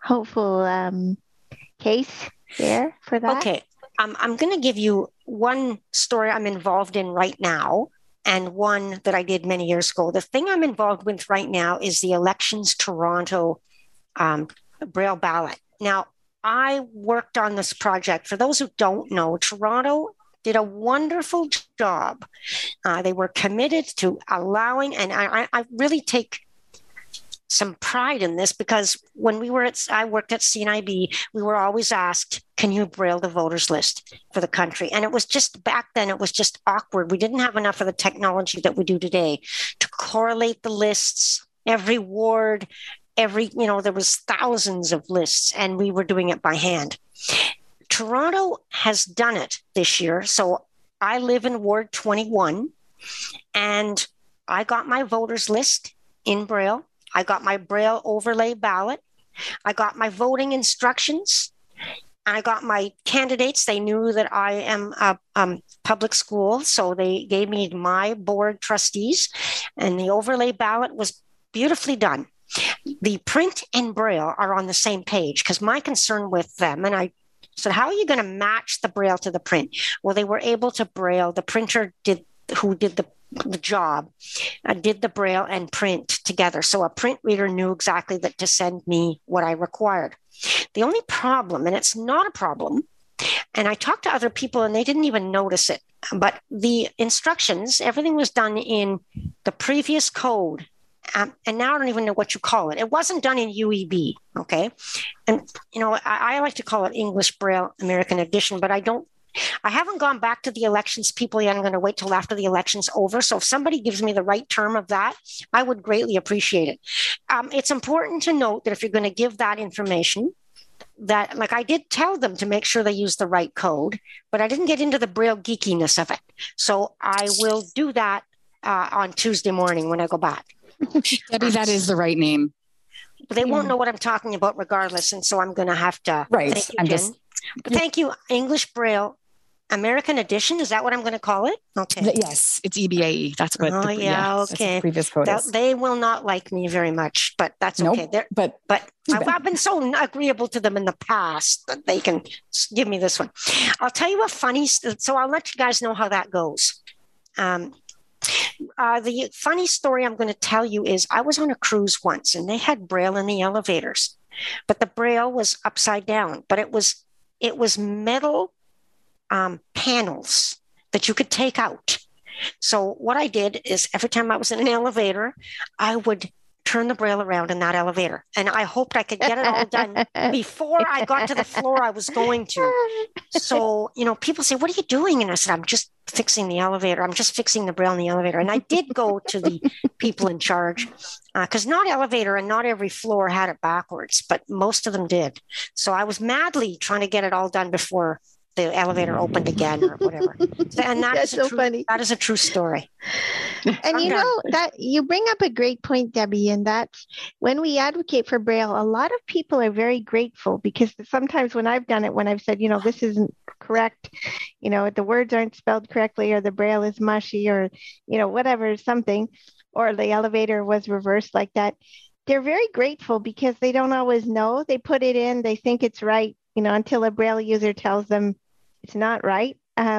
case there for that?
Okay. I'm going to give you one story I'm involved in right now and one that I did many years ago. The thing I'm involved with right now is the Elections Toronto Braille ballot. Now, I worked on this project. For those who don't know, Toronto did a wonderful job. They were committed to allowing, and I really take some pride in this, because when I worked at CNIB, we were always asked, can you braille the voters list for the country? And it was just, back then, it was just awkward. We didn't have enough of the technology that we do today to correlate the lists, every ward, there was thousands of lists, and we were doing it by hand. Toronto has done it this year. So I live in Ward 21, and I got my voters list in Braille. I got my Braille overlay ballot. I got my voting instructions. And I got my candidates. They knew that I am a public school, so they gave me my board trustees. And the overlay ballot was beautifully done. The print and Braille are on the same page, because my concern with them, and I said, how are you going to match the Braille to the print? Well, they were able to Braille. The printer who did the job did the Braille and print together. So a print reader knew exactly that to send me what I required. The only problem, and it's not a problem, and I talked to other people and they didn't even notice it, but the instructions, everything was done in the previous code. And now I don't even know what you call it. It wasn't done in UEB, okay? And, I like to call it English Braille American Edition, but I haven't gone back to the elections people yet. I'm going to wait till after the election's over. So if somebody gives me the right term of that, I would greatly appreciate it. It's important to note that if you're going to give that information, that, like, I did tell them to make sure they use the right code, but I didn't get into the Braille geekiness of it. So I will do that on Tuesday morning when I go back.
Debbie, that is the right name.
they won't know what I'm talking about regardless. And so I'm going to have to.
Right.
Thank you, Jen. Thank you. English Braille American Edition. Is that what I'm going to call it? Okay.
Yes, it's EBAE. That's what.
Oh, okay.
The previous code is.
They will not like me very much, but that's okay.
But
I've been so agreeable to them in the past that they can give me this one. I'll tell you a funny. So I'll let you guys know how that goes. The funny story I'm going to tell you is I was on a cruise once and they had Braille in the elevators, but the Braille was upside down, but it was metal panels that you could take out. So what I did is every time I was in an elevator, I would turn the Braille around in that elevator. And I hoped I could get it all done before I got to the floor I was going to. So, people say, what are you doing? And I said, I'm just fixing the elevator. I'm just fixing the Braille in the elevator. And I did go to the people in charge because not elevator and not every floor had it backwards, but most of them did. So I was madly trying to get it all done before the elevator opened again or whatever. And that's so funny. That is a true story.
And that you bring up a great point, Debbie, and that's when we advocate for Braille, a lot of people are very grateful because sometimes when I've done it, when I've said, this isn't correct, the words aren't spelled correctly or the Braille is mushy or, whatever, something, or the elevator was reversed like that, they're very grateful because they don't always know. They put it in, they think it's right, until a Braille user tells them it's not right.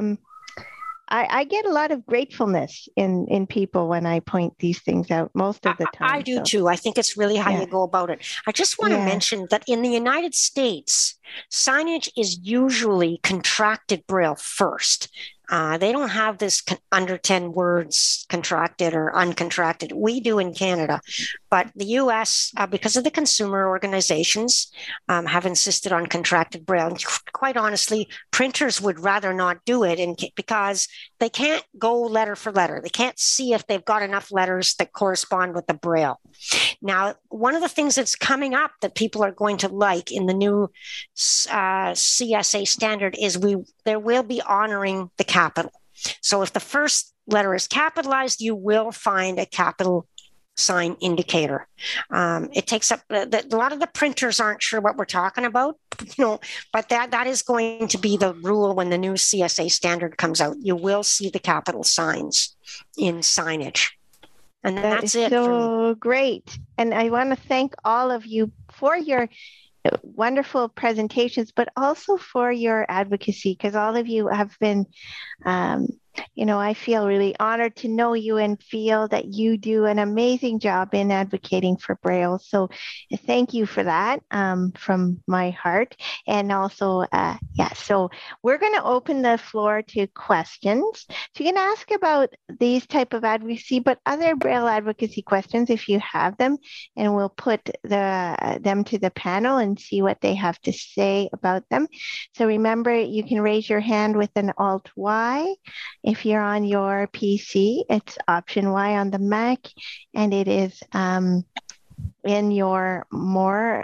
I get a lot of gratefulness in people when I point these things out most of the time.
I do too. I think it's really how you go about it. I just want to mention that in the United States, signage is usually contracted Braille first. They don't have this under 10 words contracted or uncontracted. We do in Canada. But the U.S., because of the consumer organizations, have insisted on contracted Braille. And quite honestly, printers would rather not do it because they can't go letter for letter. They can't see if they've got enough letters that correspond with the Braille. Now, one of the things that's coming up that people are going to like in the new CSA standard is there will be honoring the capital. So if the first letter is capitalized, you will find a capital sign indicator. It takes up a lot of the printers aren't sure what we're talking about, but that is going to be the rule when the new CSA standard comes out. You will see the capital signs in signage. And that's it.
So great. And I want to thank all of you for your wonderful presentations, but also for your advocacy, because all of you have been, I feel really honored to know you and feel that you do an amazing job in advocating for Braille. So thank you for that from my heart. And also, so we're going to open the floor to questions. So you can ask about these type of advocacy, but other Braille advocacy questions if you have them, and we'll put them to the panel and see what they have to say about them. So remember, you can raise your hand with an Alt-Y. If you're on your PC, it's Option Y on the Mac, and it is in your more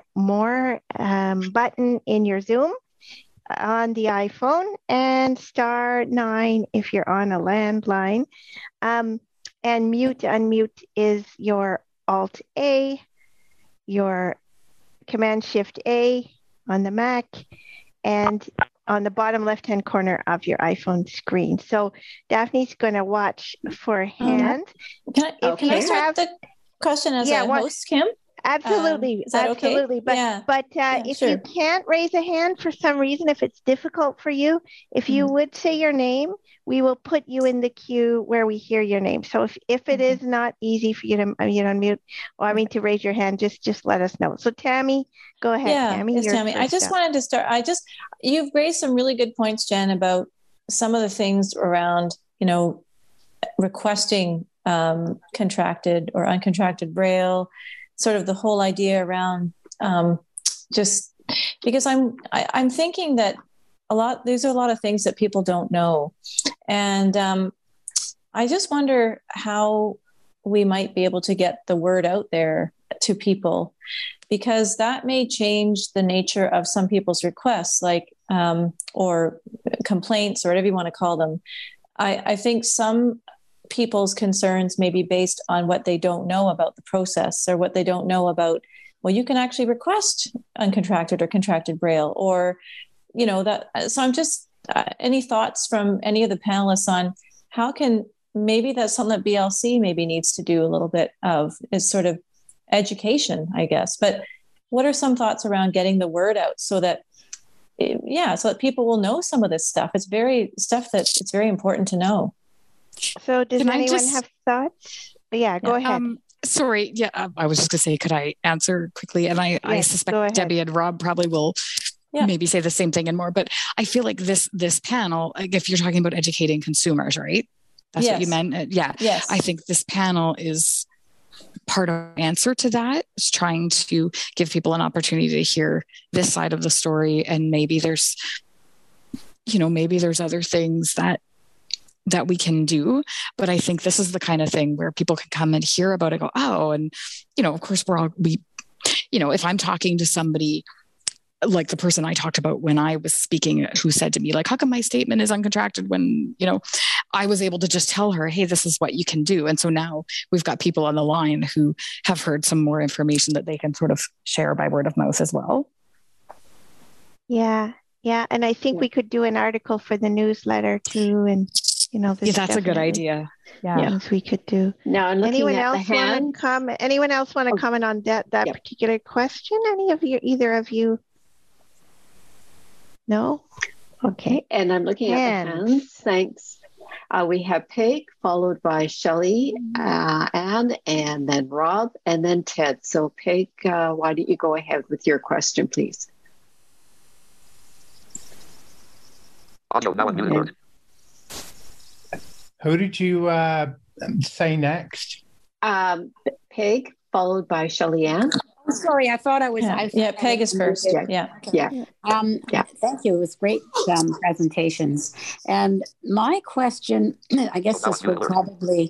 button in your Zoom on the iPhone, and *9 if you're on a landline. And unmute is your Alt-A, your Command-Shift-A on the Mac, and on the bottom left-hand corner of your iPhone screen. So Daphne's going to watch for hand.
Can I start the question as a host, Kim?
Absolutely.
Is that
absolutely.
Okay?
But if you can't raise a hand for some reason, if it's difficult for you, if you would say your name, we will put you in the queue where we hear your name. So if it is not easy for you to unmute, to raise your hand, just let us know. So Tammy, go ahead. Tammy.
Yes, Tammy. I just wanted to start. You've raised some really good points, Jen, about some of the things around, requesting contracted or uncontracted Braille, sort of the whole idea around just because I'm thinking that there's a lot of things that people don't know. And I just wonder how we might be able to get the word out there to people, because that may change the nature of some people's requests, or complaints, or whatever you want to call them. I think some people's concerns may be based on what they don't know about the process, or what they don't know about well, you can actually request uncontracted or contracted Braille, or, that. So I'm just, any thoughts from any of the panelists on how can, maybe that's something that BLC maybe needs to do a little bit of, is sort of education, I guess. But what are some thoughts around getting the word out so that people will know some of this stuff? It's it's very important to know.
So does anyone have thoughts? Yeah, go ahead.
Sorry. Yeah, I was just going to say, could I answer quickly? And I suspect Debbie and Rob probably will maybe say the same thing and more, but I feel like this panel, like if you're talking about educating consumers, right? That's what you meant? Yeah.
Yes.
I think this panel is part of the answer to that, is trying to give people an opportunity to hear this side of the story. And maybe there's other things that we can do. But I think this is the kind of thing where people can come and hear about it, go, oh, and, of course if I'm talking to somebody like the person I talked about when I was speaking, who said to me, like, how come my statement is uncontracted when, I was able to just tell her, hey, this is what you can do. And so now we've got people on the line who have heard some more information that they can sort of share by word of mouth as well.
Yeah. Yeah. And I think we could do an article for the newsletter too. And,
that's a good idea. Yeah.
Things we could do.
Now,
anyone else want to comment? Anyone else want to comment on that particular question? Either of you? No? Okay.
And I'm looking at the hands. Thanks. We have Peg, followed by Shelley, Anne, and then Rob, and then Ted. So Peg, why don't you go ahead with your question, please?
Audio now unmuted. Who did you say next?
Peg, followed by Shelley Ann.
Oh, sorry, I thought I was.
Peg is first.
Yeah.
Thank you. It was great presentations. And my question, I guess this would probably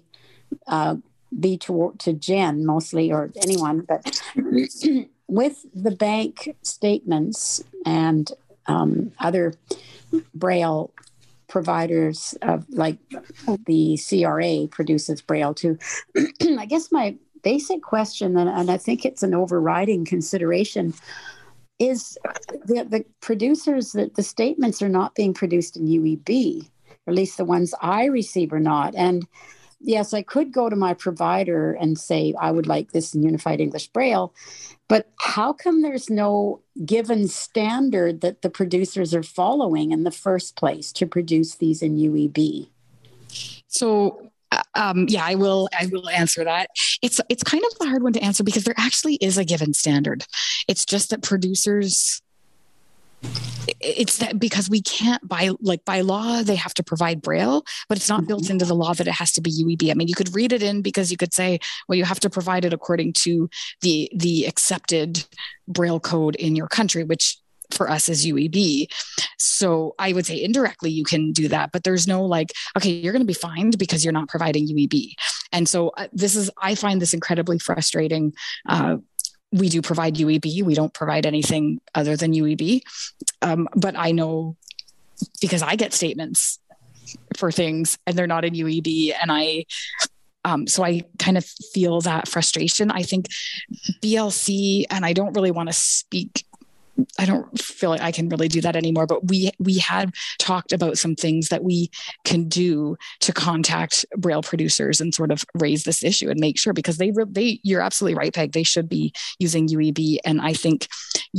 be to Jen mostly, or anyone, but with the bank statements and other Braille providers, like the CRA produces Braille too. I guess my basic question, and I think it's an overriding consideration, is the producers, that the statements are not being produced in UEB, or at least the ones I receive are not. And yes, I could go to my provider and say, I would like this in Unified English Braille, but how come there's no given standard that the producers are following in the first place to produce these in UEB?
So, I will answer that. It's kind of a hard one to answer because there actually is a given standard. It's just that producers, it's that because we can't by law, they have to provide Braille, but it's not built into the law that it has to be UEB. I mean, you could read it in because you could say, well, you have to provide it according to the accepted Braille code in your country, which for us is UEB. So I would say indirectly you can do that, but there's no okay, you're going to be fined because you're not providing UEB. And so I find this incredibly frustrating. We do provide UEB. We don't provide anything other than UEB. But I know because I get statements for things and they're not in UEB. And so I kind of feel that frustration. I think BLC, and I don't really want to speak, I don't feel like I can really do that anymore, but we had talked about some things that we can do to contact Braille producers and sort of raise this issue and make sure, because you're absolutely right, Peg, they should be using UEB. And I think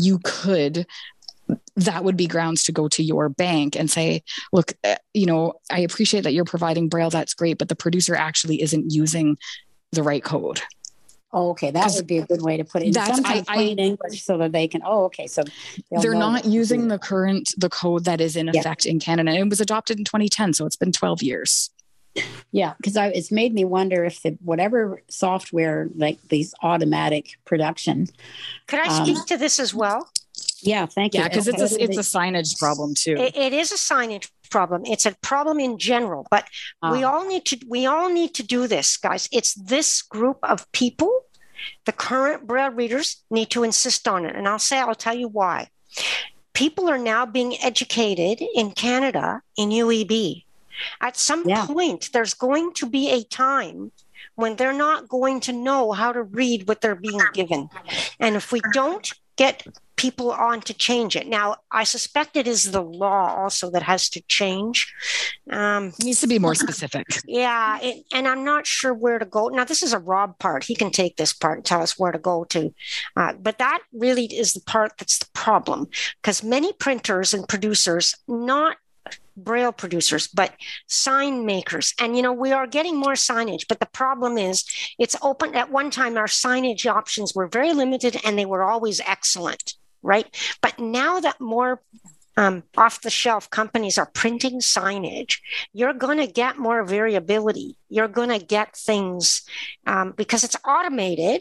that would be grounds to go to your bank and say, look, I appreciate that you're providing Braille. That's great. But the producer actually isn't using the right code.
Oh, okay. That would be a good way to put it. Sometimes plain English so that they can, so
they're not using the code that is in effect in Canada. It was adopted in 2010. So it's been 12 years.
Yeah. Because it's made me wonder if whatever software, like these automatic production.
Could I speak to this as well?
Yeah, thank you.
Yeah, because it's a signage problem too.
It is a signage problem. It's a problem in general, but we all need to do this, guys. It's this group of people, the current Braille readers, need to insist on it. And I'll tell you why. People are now being educated in Canada in UEB. At some point, there's going to be a time when they're not going to know how to read what they're being given. And if we don't get people on to change it. Now, I suspect it is the law also that has to change.
It needs to be more specific.
Yeah, and I'm not sure where to go. Now, this is a Rob part. He can take this part and tell us where to go to. But that really is the part that's the problem, because many printers and producers, not Braille producers, but sign makers. And, we are getting more signage, but the problem is it's open. At one time, our signage options were very limited and they were always excellent, right? But now that more off-the-shelf companies are printing signage, you're going to get more variability. You're going to get things because it's automated.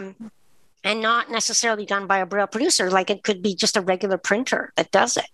And not necessarily done by a Braille producer, like it could be just a regular printer that does it.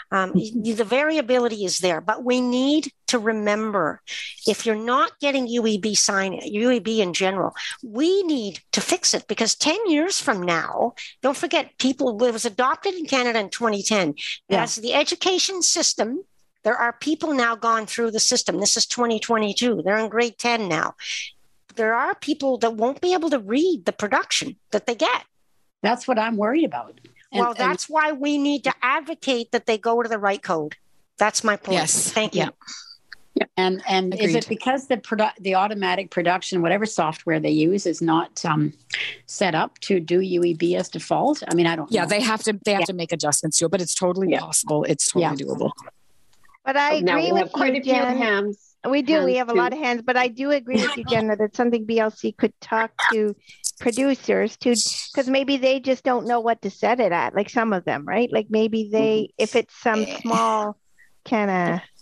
The variability is there, but we need to remember, if you're not getting UEB UEB in general, we need to fix it, because 10 years from now, don't forget, it was adopted in Canada in 2010.
Yeah.
As the education system, there are people now gone through the system. This is 2022. They're in grade 10 now. There are people that won't be able to read the production that they get.
That's what I'm worried about.
That's why we need to advocate that they go to the right code. That's my point.
Yes.
Thank you.
Yeah. And
Agreed.
Is it because the automatic production, whatever software they use, is not set up to do UEB as default? I mean, I don't know.
They have to make adjustments to it, but it's totally possible. It's totally doable.
But I agree with
quite
you,
a few
Jen.
hands.
We do. We have a
too.
lot of hands, but I do agree with you, Jen, that it's something BLC could talk to producers to, because maybe they just don't know what to set it at. Like some of them, right? Like maybe if it's some small kind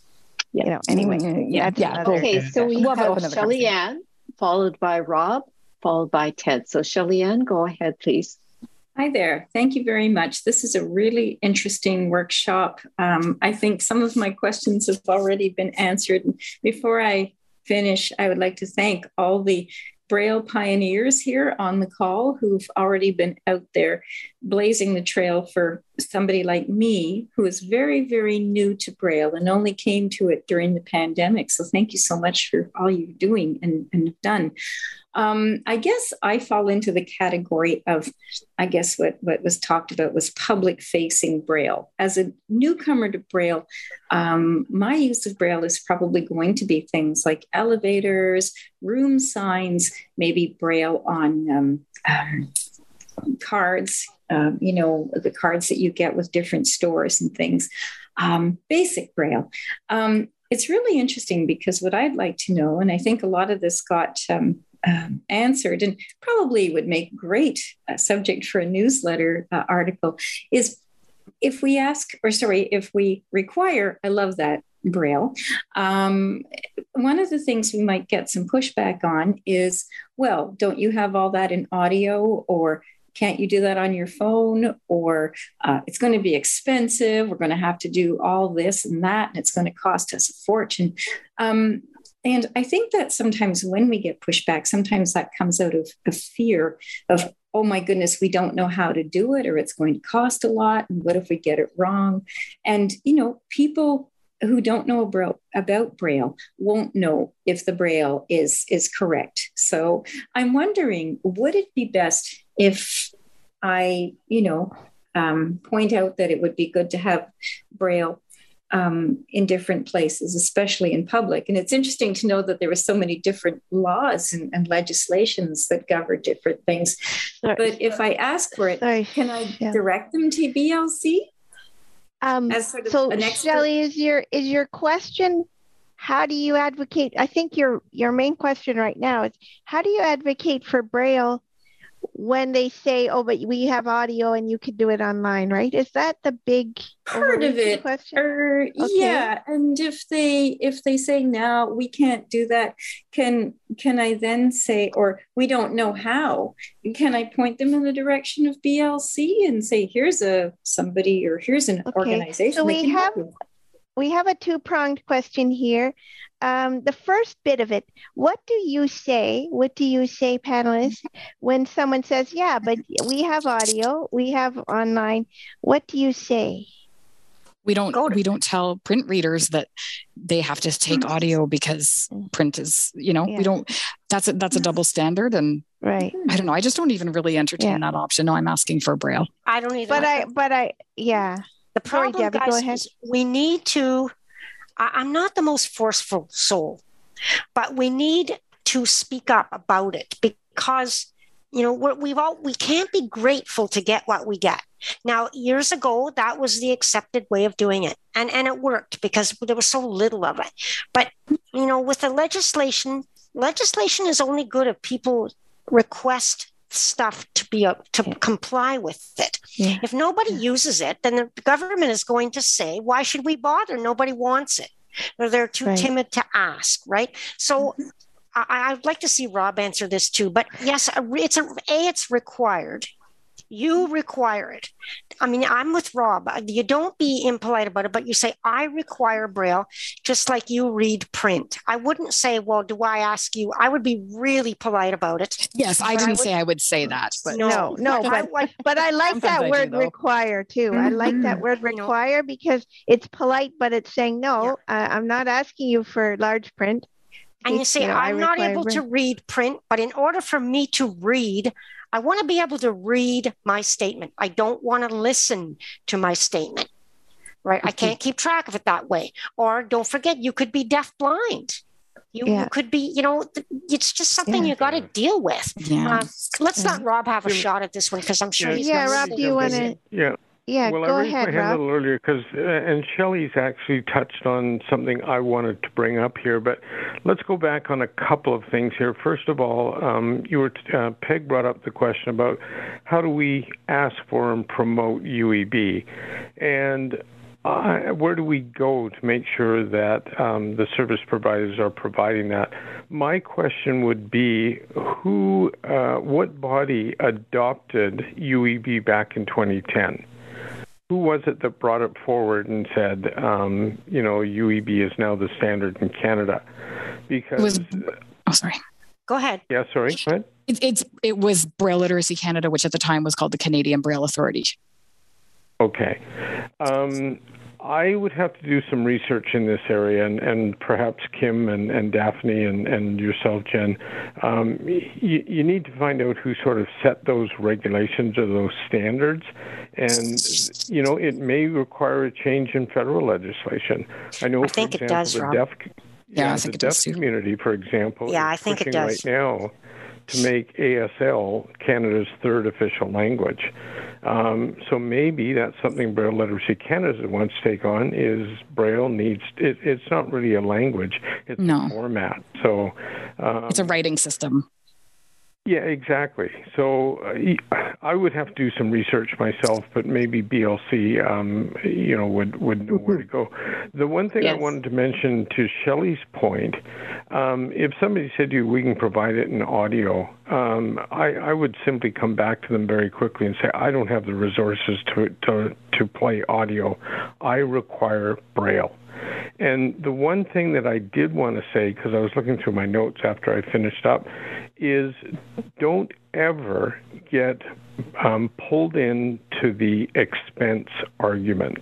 of, anyway.
Okay, so we have Shelly Ann, followed by Rob, followed by Ted. So Shelly Ann, go ahead, please.
Hi there. Thank you very much. This is a really interesting workshop. I think some of my questions have already been answered. Before I finish, I would like to thank all the Braille pioneers here on the call who've already been out there blazing the trail for somebody like me, who is very, very new to Braille and only came to it during the pandemic. So thank you so much for all you're doing and have done. I guess I fall into the category of, what was talked about was public-facing Braille. As a newcomer to Braille, my use of Braille is probably going to be things like elevators, room signs, maybe Braille on cards, the cards that you get with different stores and things, basic Braille. It's really interesting because what I'd like to know, and I think a lot of this got answered and probably would make great subject for a newsletter article, is if we require, I love that, Braille. One of the things we might get some pushback on is, well, don't you have all that in audio, or can't you do that on your phone, or it's going to be expensive. We're going to have to do all this and that, and it's going to cost us a fortune. And I think that sometimes when we get pushback, sometimes that comes out of fear of, oh my goodness, we don't know how to do it, or it's going to cost a lot. And what if we get it wrong? And, people who don't know about Braille won't know if the Braille is correct. So I'm wondering, would it be best if I, point out that it would be good to have Braille in different places, especially in public? And it's interesting to know that there were so many different laws and legislations that govern different things. But if I ask for it, can I direct them to BLC? As sort of
so
an expert?
Shelley, is your question, how do you advocate? I think your main question right now is, how do you advocate for Braille when they say, oh, but we have audio and you could do it online, right? Is that the big
part of it question? Okay. Yeah. And if they say, no, we can't do that, can I then say, or we don't know how, can I point them in the direction of BLC and say, here's somebody, or here's an organization?
So we have a two-pronged question here. The first bit of it, what do you say, panelists, when someone says, yeah, but we have audio, we have online, what do you say?
We don't tell print readers that they have to take audio because print is, we don't, that's a double standard. And
right.
I don't know. I just don't even really entertain that option. No, I'm asking for Braille.
I don't either.
The
problem,
Sorry, Debbie,
guys,
go ahead.
is we need to, I'm not the most forceful soul, but we need to speak up about it because, we can't be grateful to get what we get. Now, years ago, that was the accepted way of doing it. And it worked because there was so little of it. But, with the legislation is only good if people request stuff to comply with it. Yeah. If nobody uses it, then the government is going to say, why should we bother? Nobody wants it. Or they're too timid to ask, right? So I'd like to see Rob answer this too. But yes, it's required. You require it. I mean, I'm with Rob. You don't be impolite about it, but you say, I require Braille, just like you read print. I wouldn't say, well, do I ask you? I would be really polite about it.
Yes, I didn't say I would say that. But
no, but I like that word require too. Mm-hmm. I like that word require because it's polite, but it's saying, no, I'm not asking you for large print.
And you say, I'm not able to read print, but in order for me to read, I want to be able to read my statement. I don't want to listen to my statement, right? I can't keep track of it that way. Or don't forget, you could be deafblind. You could be, it's just something you got to deal with.
Yeah.
Let's let Rob have a shot at this one because I'm sure he's
Rob, do you want to?
Yeah,
well, go ahead,
I raised my hand a little earlier because, and Shelley's actually touched on something I wanted to bring up here, but let's go back on a couple of things here. First of all, Peg brought up the question about how do we ask for and promote UEB, and where do we go to make sure that the service providers are providing that? My question would be, what body adopted UEB back in 2010? Who was it that brought it forward and said, UEB is now the standard in Canada? Because
sorry.
Go ahead.
Yeah, sorry. Go ahead.
It was Braille Literacy Canada, which at the time was called the Canadian Braille Authority.
Okay. I would have to do some research in this area, and perhaps Kim and Daphne and yourself, Jen, you need to find out who sort of set those regulations or those standards. And, it may require a change in federal legislation. I know, for example, the deaf community, for example, is pushing right now to make ASL Canada's third official language. So maybe that's something Braille Literacy Canada wants to take on, is Braille needs, it's not really a language, it's a format. So
it's a writing system.
Yeah, exactly. So I would have to do some research myself, but maybe BLC, would know where to go. The one thing I wanted to mention to Shelley's point, if somebody said to you, we can provide it in audio, I would simply come back to them very quickly and say, I don't have the resources to play audio. I require Braille. And the one thing that I did want to say, because I was looking through my notes after I finished up, is don't ever get pulled into the expense argument.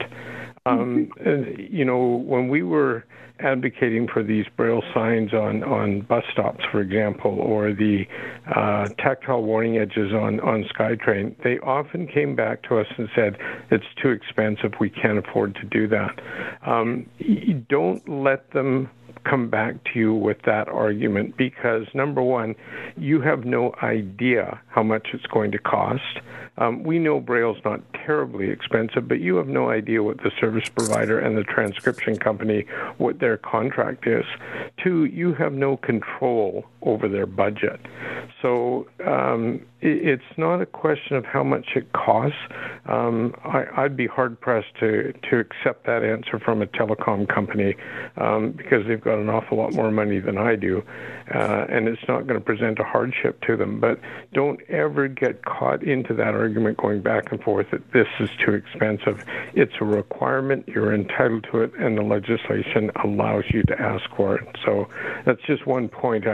When we were advocating for these Braille signs on bus stops, for example, or the tactile warning edges on SkyTrain, they often came back to us and said, it's too expensive, we can't afford to do that. You don't let them come back to you with that argument because, number one, you have no idea how much it's going to cost. We know Braille's not terribly expensive, but you have no idea what the service provider and the transcription company, what their contract is. Two, you have no control over their budget. So it's not a question of how much it costs. I'd be hard-pressed to accept that answer from a telecom company because they've got an awful lot more money than I do, and it's not going to present a hardship to them. But don't ever get caught into that argument going back and forth that this is too expensive. It's a requirement. You're entitled to it, and the legislation allows you to ask for it. So that's just one point I wanted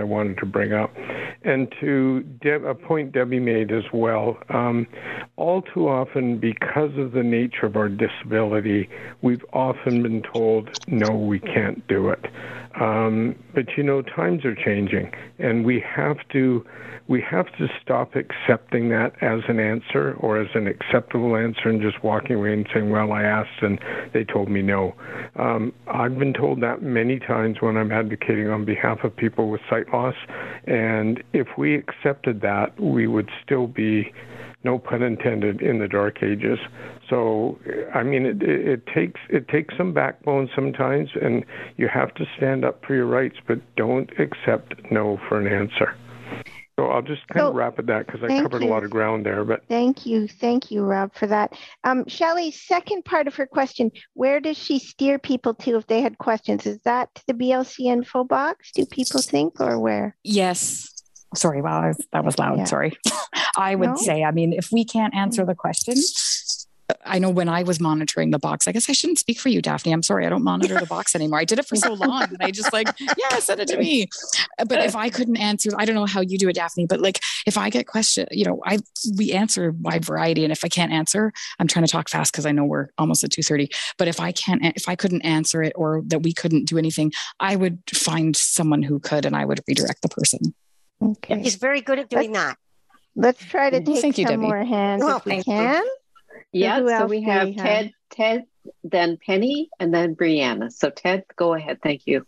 to bring up. And to a point Debbie made as well, all too often, because of the nature of our disability, we've often been told, no, we can't do it. But, times are changing, and we have to stop accepting that as an answer or as an acceptable answer and just walking away and saying, well, I asked and they told me no. I've been told that many times when I'm advocating on behalf of people with sight loss, and if we accepted that, we would still be, no pun intended, in the dark ages. So, I mean, it takes some backbone sometimes, and you have to stand up for your rights, but don't accept no for an answer. So I'll just kind of wrap at that because I covered a lot of ground there. But
thank you, Rob, for that. Shelley's second part of her question: where does she steer people to if they had questions? Is that to the BLC info box? Do people think, or where?
Yes. Sorry, wow, that was loud. Yeah. Sorry. I would say, I mean, if we can't answer the question, I know when I was monitoring the box, I guess I shouldn't speak for you, Daphne. I'm sorry. I don't monitor the box anymore. I did it for so long and I just send it to me. But if I couldn't answer, I don't know how you do it, Daphne, but if I get questions, we answer a wide variety. And if I can't answer, I'm trying to talk fast because I know we're almost at 2:30, but if I couldn't answer it or that we couldn't do anything, I would find someone who could, and I would redirect the person.
Okay.
He's very good at doing that.
Let's try to take some more hands if we can.
Yeah, so we have Ted, then Penny, and then Brianna. So Ted, go ahead. Thank you.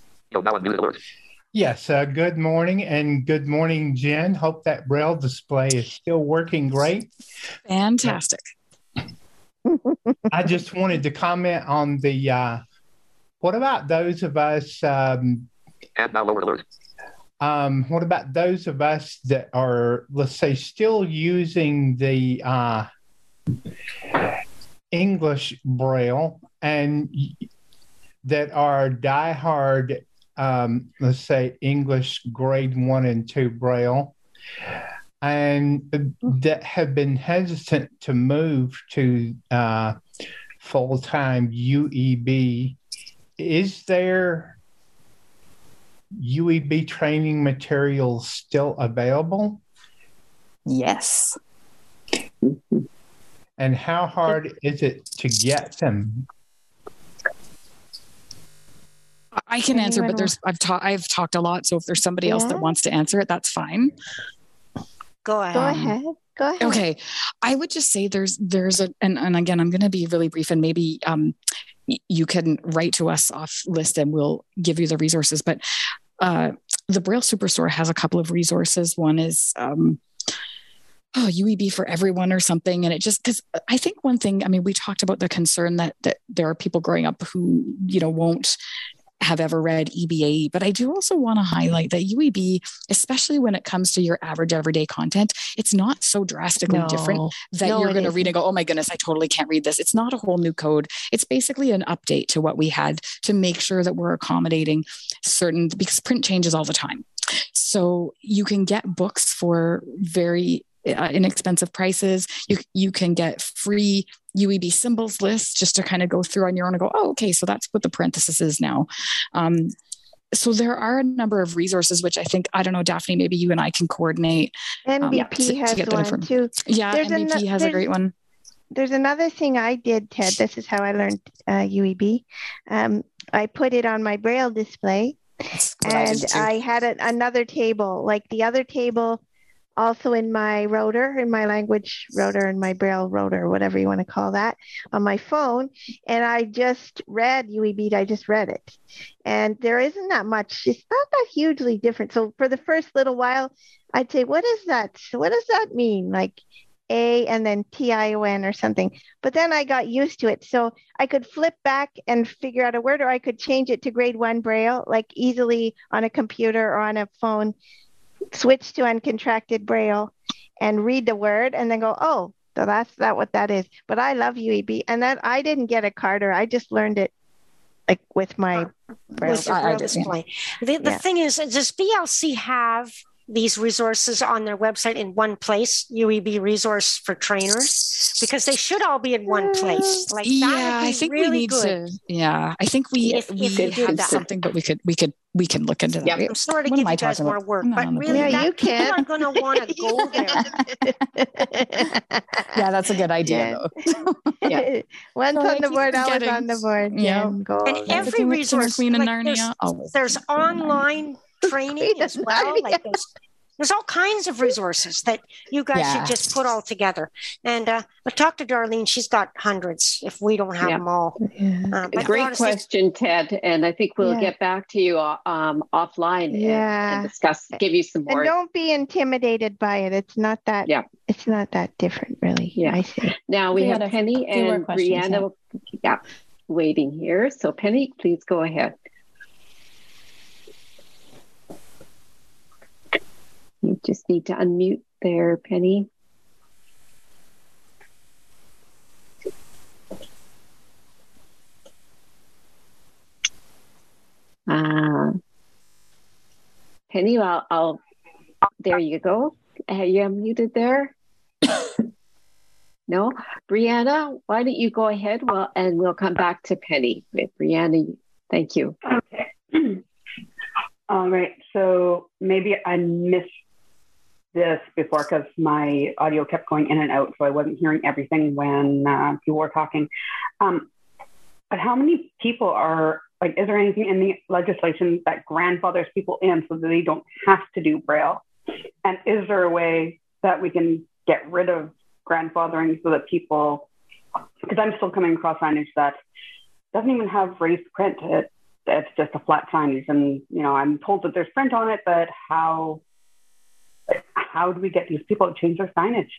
Yes, good morning, and good morning, Jen. Hope that Braille display is still working great.
Fantastic.
I just wanted to comment on the, what about those of us, what about those of us that are, let's say, still using the English Braille and that are diehard, let's say, English grade 1 and 2 Braille, and that have been hesitant to move to full-time UEB? Is there UEB training materials still available?
Yes.
And how hard is it to get them?
I can answer, but I've talked a lot. So if there's somebody else that wants to answer it, that's fine.
Go ahead.
Okay. I would just say there's and again, I'm going to be really brief, and maybe you can write to us off list and we'll give you the resources. But the Braille Superstore has a couple of resources. One is UEB for everyone or something. And it just, because I think one thing, I mean, we talked about the concern that there are people growing up who, won't have ever read EBA, but I do also want to highlight that UEB, especially when it comes to your average everyday content, it's not so drastically different that you're going to read and go, oh my goodness, I totally can't read this. It's not a whole new code. It's basically an update to what we had to make sure that we're accommodating because print changes all the time. So you can get books for very inexpensive prices. You can get free UEB symbols lists just to kind of go through on your own and go, oh, okay, so that's what the parenthesis is now. So there are a number of resources, which I think, I don't know, Daphne, maybe you and I can coordinate.
NBP has one too.
Yeah, NBP has a great one.
There's another thing I did, Ted. This is how I learned UEB. I put it on my Braille display, and I had another table, like the other table, also in my rotor, in my language rotor, in my Braille rotor, whatever you want to call that, on my phone. And I just read UEB. I just read it. And there isn't that much. It's not that hugely different. So for the first little while, I'd say, what is that? What does that mean? Like A and then TION or something. But then I got used to it. So I could flip back and figure out a word, or I could change it to grade 1 Braille, like easily on a computer or on a phone, switch to uncontracted Braille and read the word and then go, oh, so that's what that is. But I love UEB, and that I didn't get a Carter. I just learned it like with my Braille
display. The thing is, does BLC have these resources on their website in one place, UEB resource for trainers? because they should all be in one place. Like
I think
really
we need
good.
to. Yeah, I think we
If
we
did
have
that.
something, but we can look into that.
Yep.
I'm sorry to
What
give
am I
you guys
talking
more
about?
work,
I'm not
but
on the
really,
board.
Yeah, you
people
can.
are going to want to go there.
Yeah, that's a good idea, though.
Yeah.
Once
Sorry,
on
I
the
keep
board, always
forgetting.
on the board.
Yeah.
Jen, go
And
over.
every
King of
resource,
Queen of
like
Narnia. Always
there's
Queen of Narnia.
online training
Queen
as
of
well.
Narnia.
Like there's all kinds of resources that you guys should just put all together. And but talk to Darlene; she's got hundreds. If we don't have them all, but
Great
honestly,
question, Ted. And I think we'll get back to you offline and discuss, give you some more.
And don't be intimidated by it. It's not that.
Yeah.
It's not that different, really.
Yeah.
I see.
Now we have Penny and Brianna. Waiting here. So Penny, please go ahead. You just need to unmute there, Penny. Penny, I'll there you go. Are you unmuted there? No? Brianna, why don't you go ahead? And we'll come back to Penny. Brianna, thank you.
Okay. All right. So maybe I missed this before because my audio kept going in and out, so I wasn't hearing everything when you were talking. But how many people are, like, is there anything in the legislation that grandfathers people in so that they don't have to do Braille? And is there a way that we can get rid of grandfathering so that people, because I'm still coming across signage that doesn't even have raised print. It's just a flat signage. And, I'm told that there's print on it, but how do we get these people to change their signage?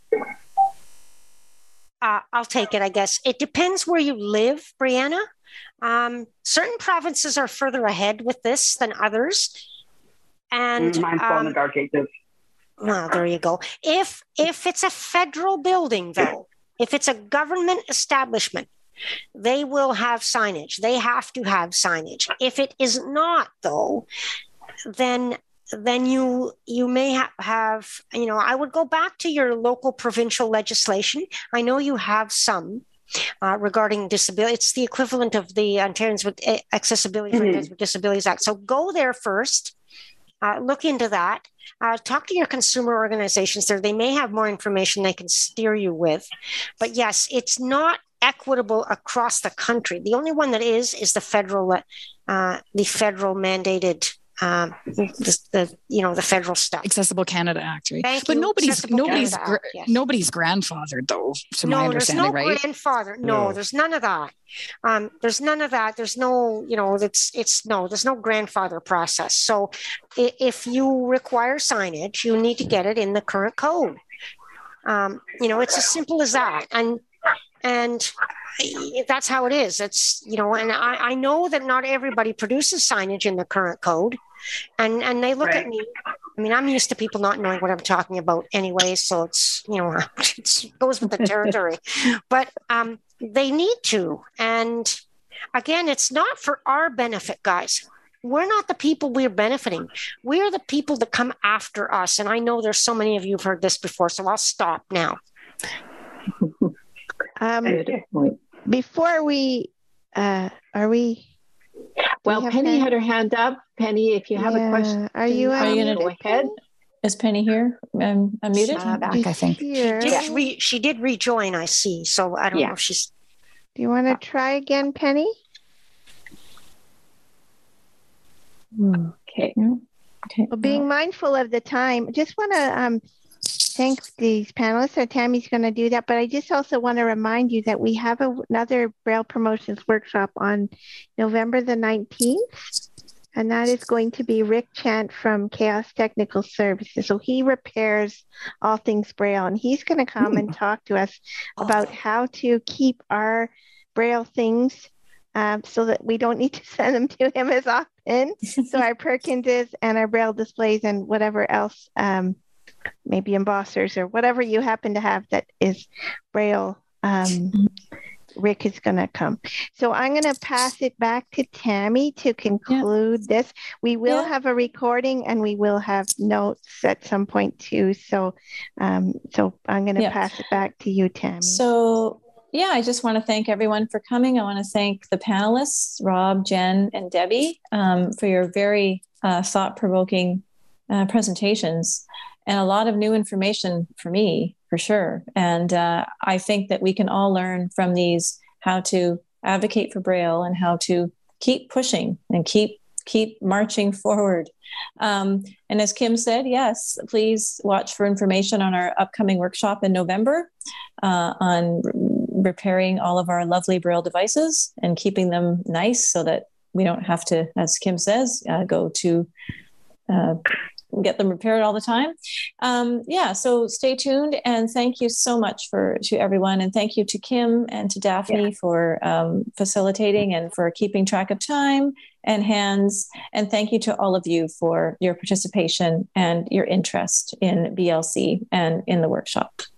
I'll take it, I guess. It depends where you live, Brianna. Certain provinces are further ahead with this than others. And
mine's still in the dark ages.
Well, there you go. If it's a federal building, though, if it's a government establishment, they will have signage. They have to have signage. If it is not, though, then you may have, I would go back to your local provincial legislation. I know you have some regarding disability. It's the equivalent of the Ontarians with Accessibility for Those with Disabilities Act. So go there first. Look into that. Talk to your consumer organizations there. They may have more information they can steer you with. But yes, it's not equitable across the country. The only one that is the federal mandated, the federal stuff.
Accessible Canada Act, right?
Thank
but
you.
nobody's
Yes.
nobody's grandfathered, though. To my understanding,
there's no
right?
grandfather. No, there's none of that. There's none of that. There's no, there's no grandfather process. So if you require signage, you need to get it in the current code. It's as simple as that. And that's how it is. It's, and I know that not everybody produces signage in the current code. And they look at me. I mean, I'm used to people not knowing what I'm talking about anyway. So it's, it goes with the territory. But they need to. And again, it's not for our benefit, guys. We're not the people we're benefiting. We're the people that come after us. And I know there's so many of you who've heard this before, so I'll stop now.
Before we, are we?
Well, Penny had her hand up. Penny, if you have a question,
are you
going to
go ahead?
Is Penny here? Unmuted?
She's back, I think.
She did rejoin, I see. So I don't know if she's.
Do you want to try again, Penny?
Okay.
Well, being mindful of the time, just want to thank these panelists. Tammy's going to do that, but I just also want to remind you that we have another Braille Promotions workshop on November the 19th, and that is going to be Rick Chant from Chaos Technical Services. So he repairs all things Braille, and he's going to come and talk to us about how to keep our Braille things so that we don't need to send them to him as often. So our Perkinses and our Braille displays and whatever else, maybe embossers or whatever you happen to have that is Braille Rick is going to come. So I'm going to pass it back to Tammy to conclude this. We will have a recording and we will have notes at some point too. So, so I'm going to pass it back to you, Tammy.
So, I just want to thank everyone for coming. I want to thank the panelists, Rob, Jen, and Debbie, for your very thought-provoking presentations and a lot of new information for me, for sure. And I think that we can all learn from these how to advocate for Braille and how to keep pushing and keep marching forward. And as Kim said, yes, please watch for information on our upcoming workshop in November on repairing all of our lovely Braille devices and keeping them nice so that we don't have to, as Kim says, go to get them repaired all the time. So stay tuned, and thank you so much to everyone, and thank you to Kim and to Daphne for facilitating and for keeping track of time and hands, and thank you to all of you for your participation and your interest in BLC and in the workshop.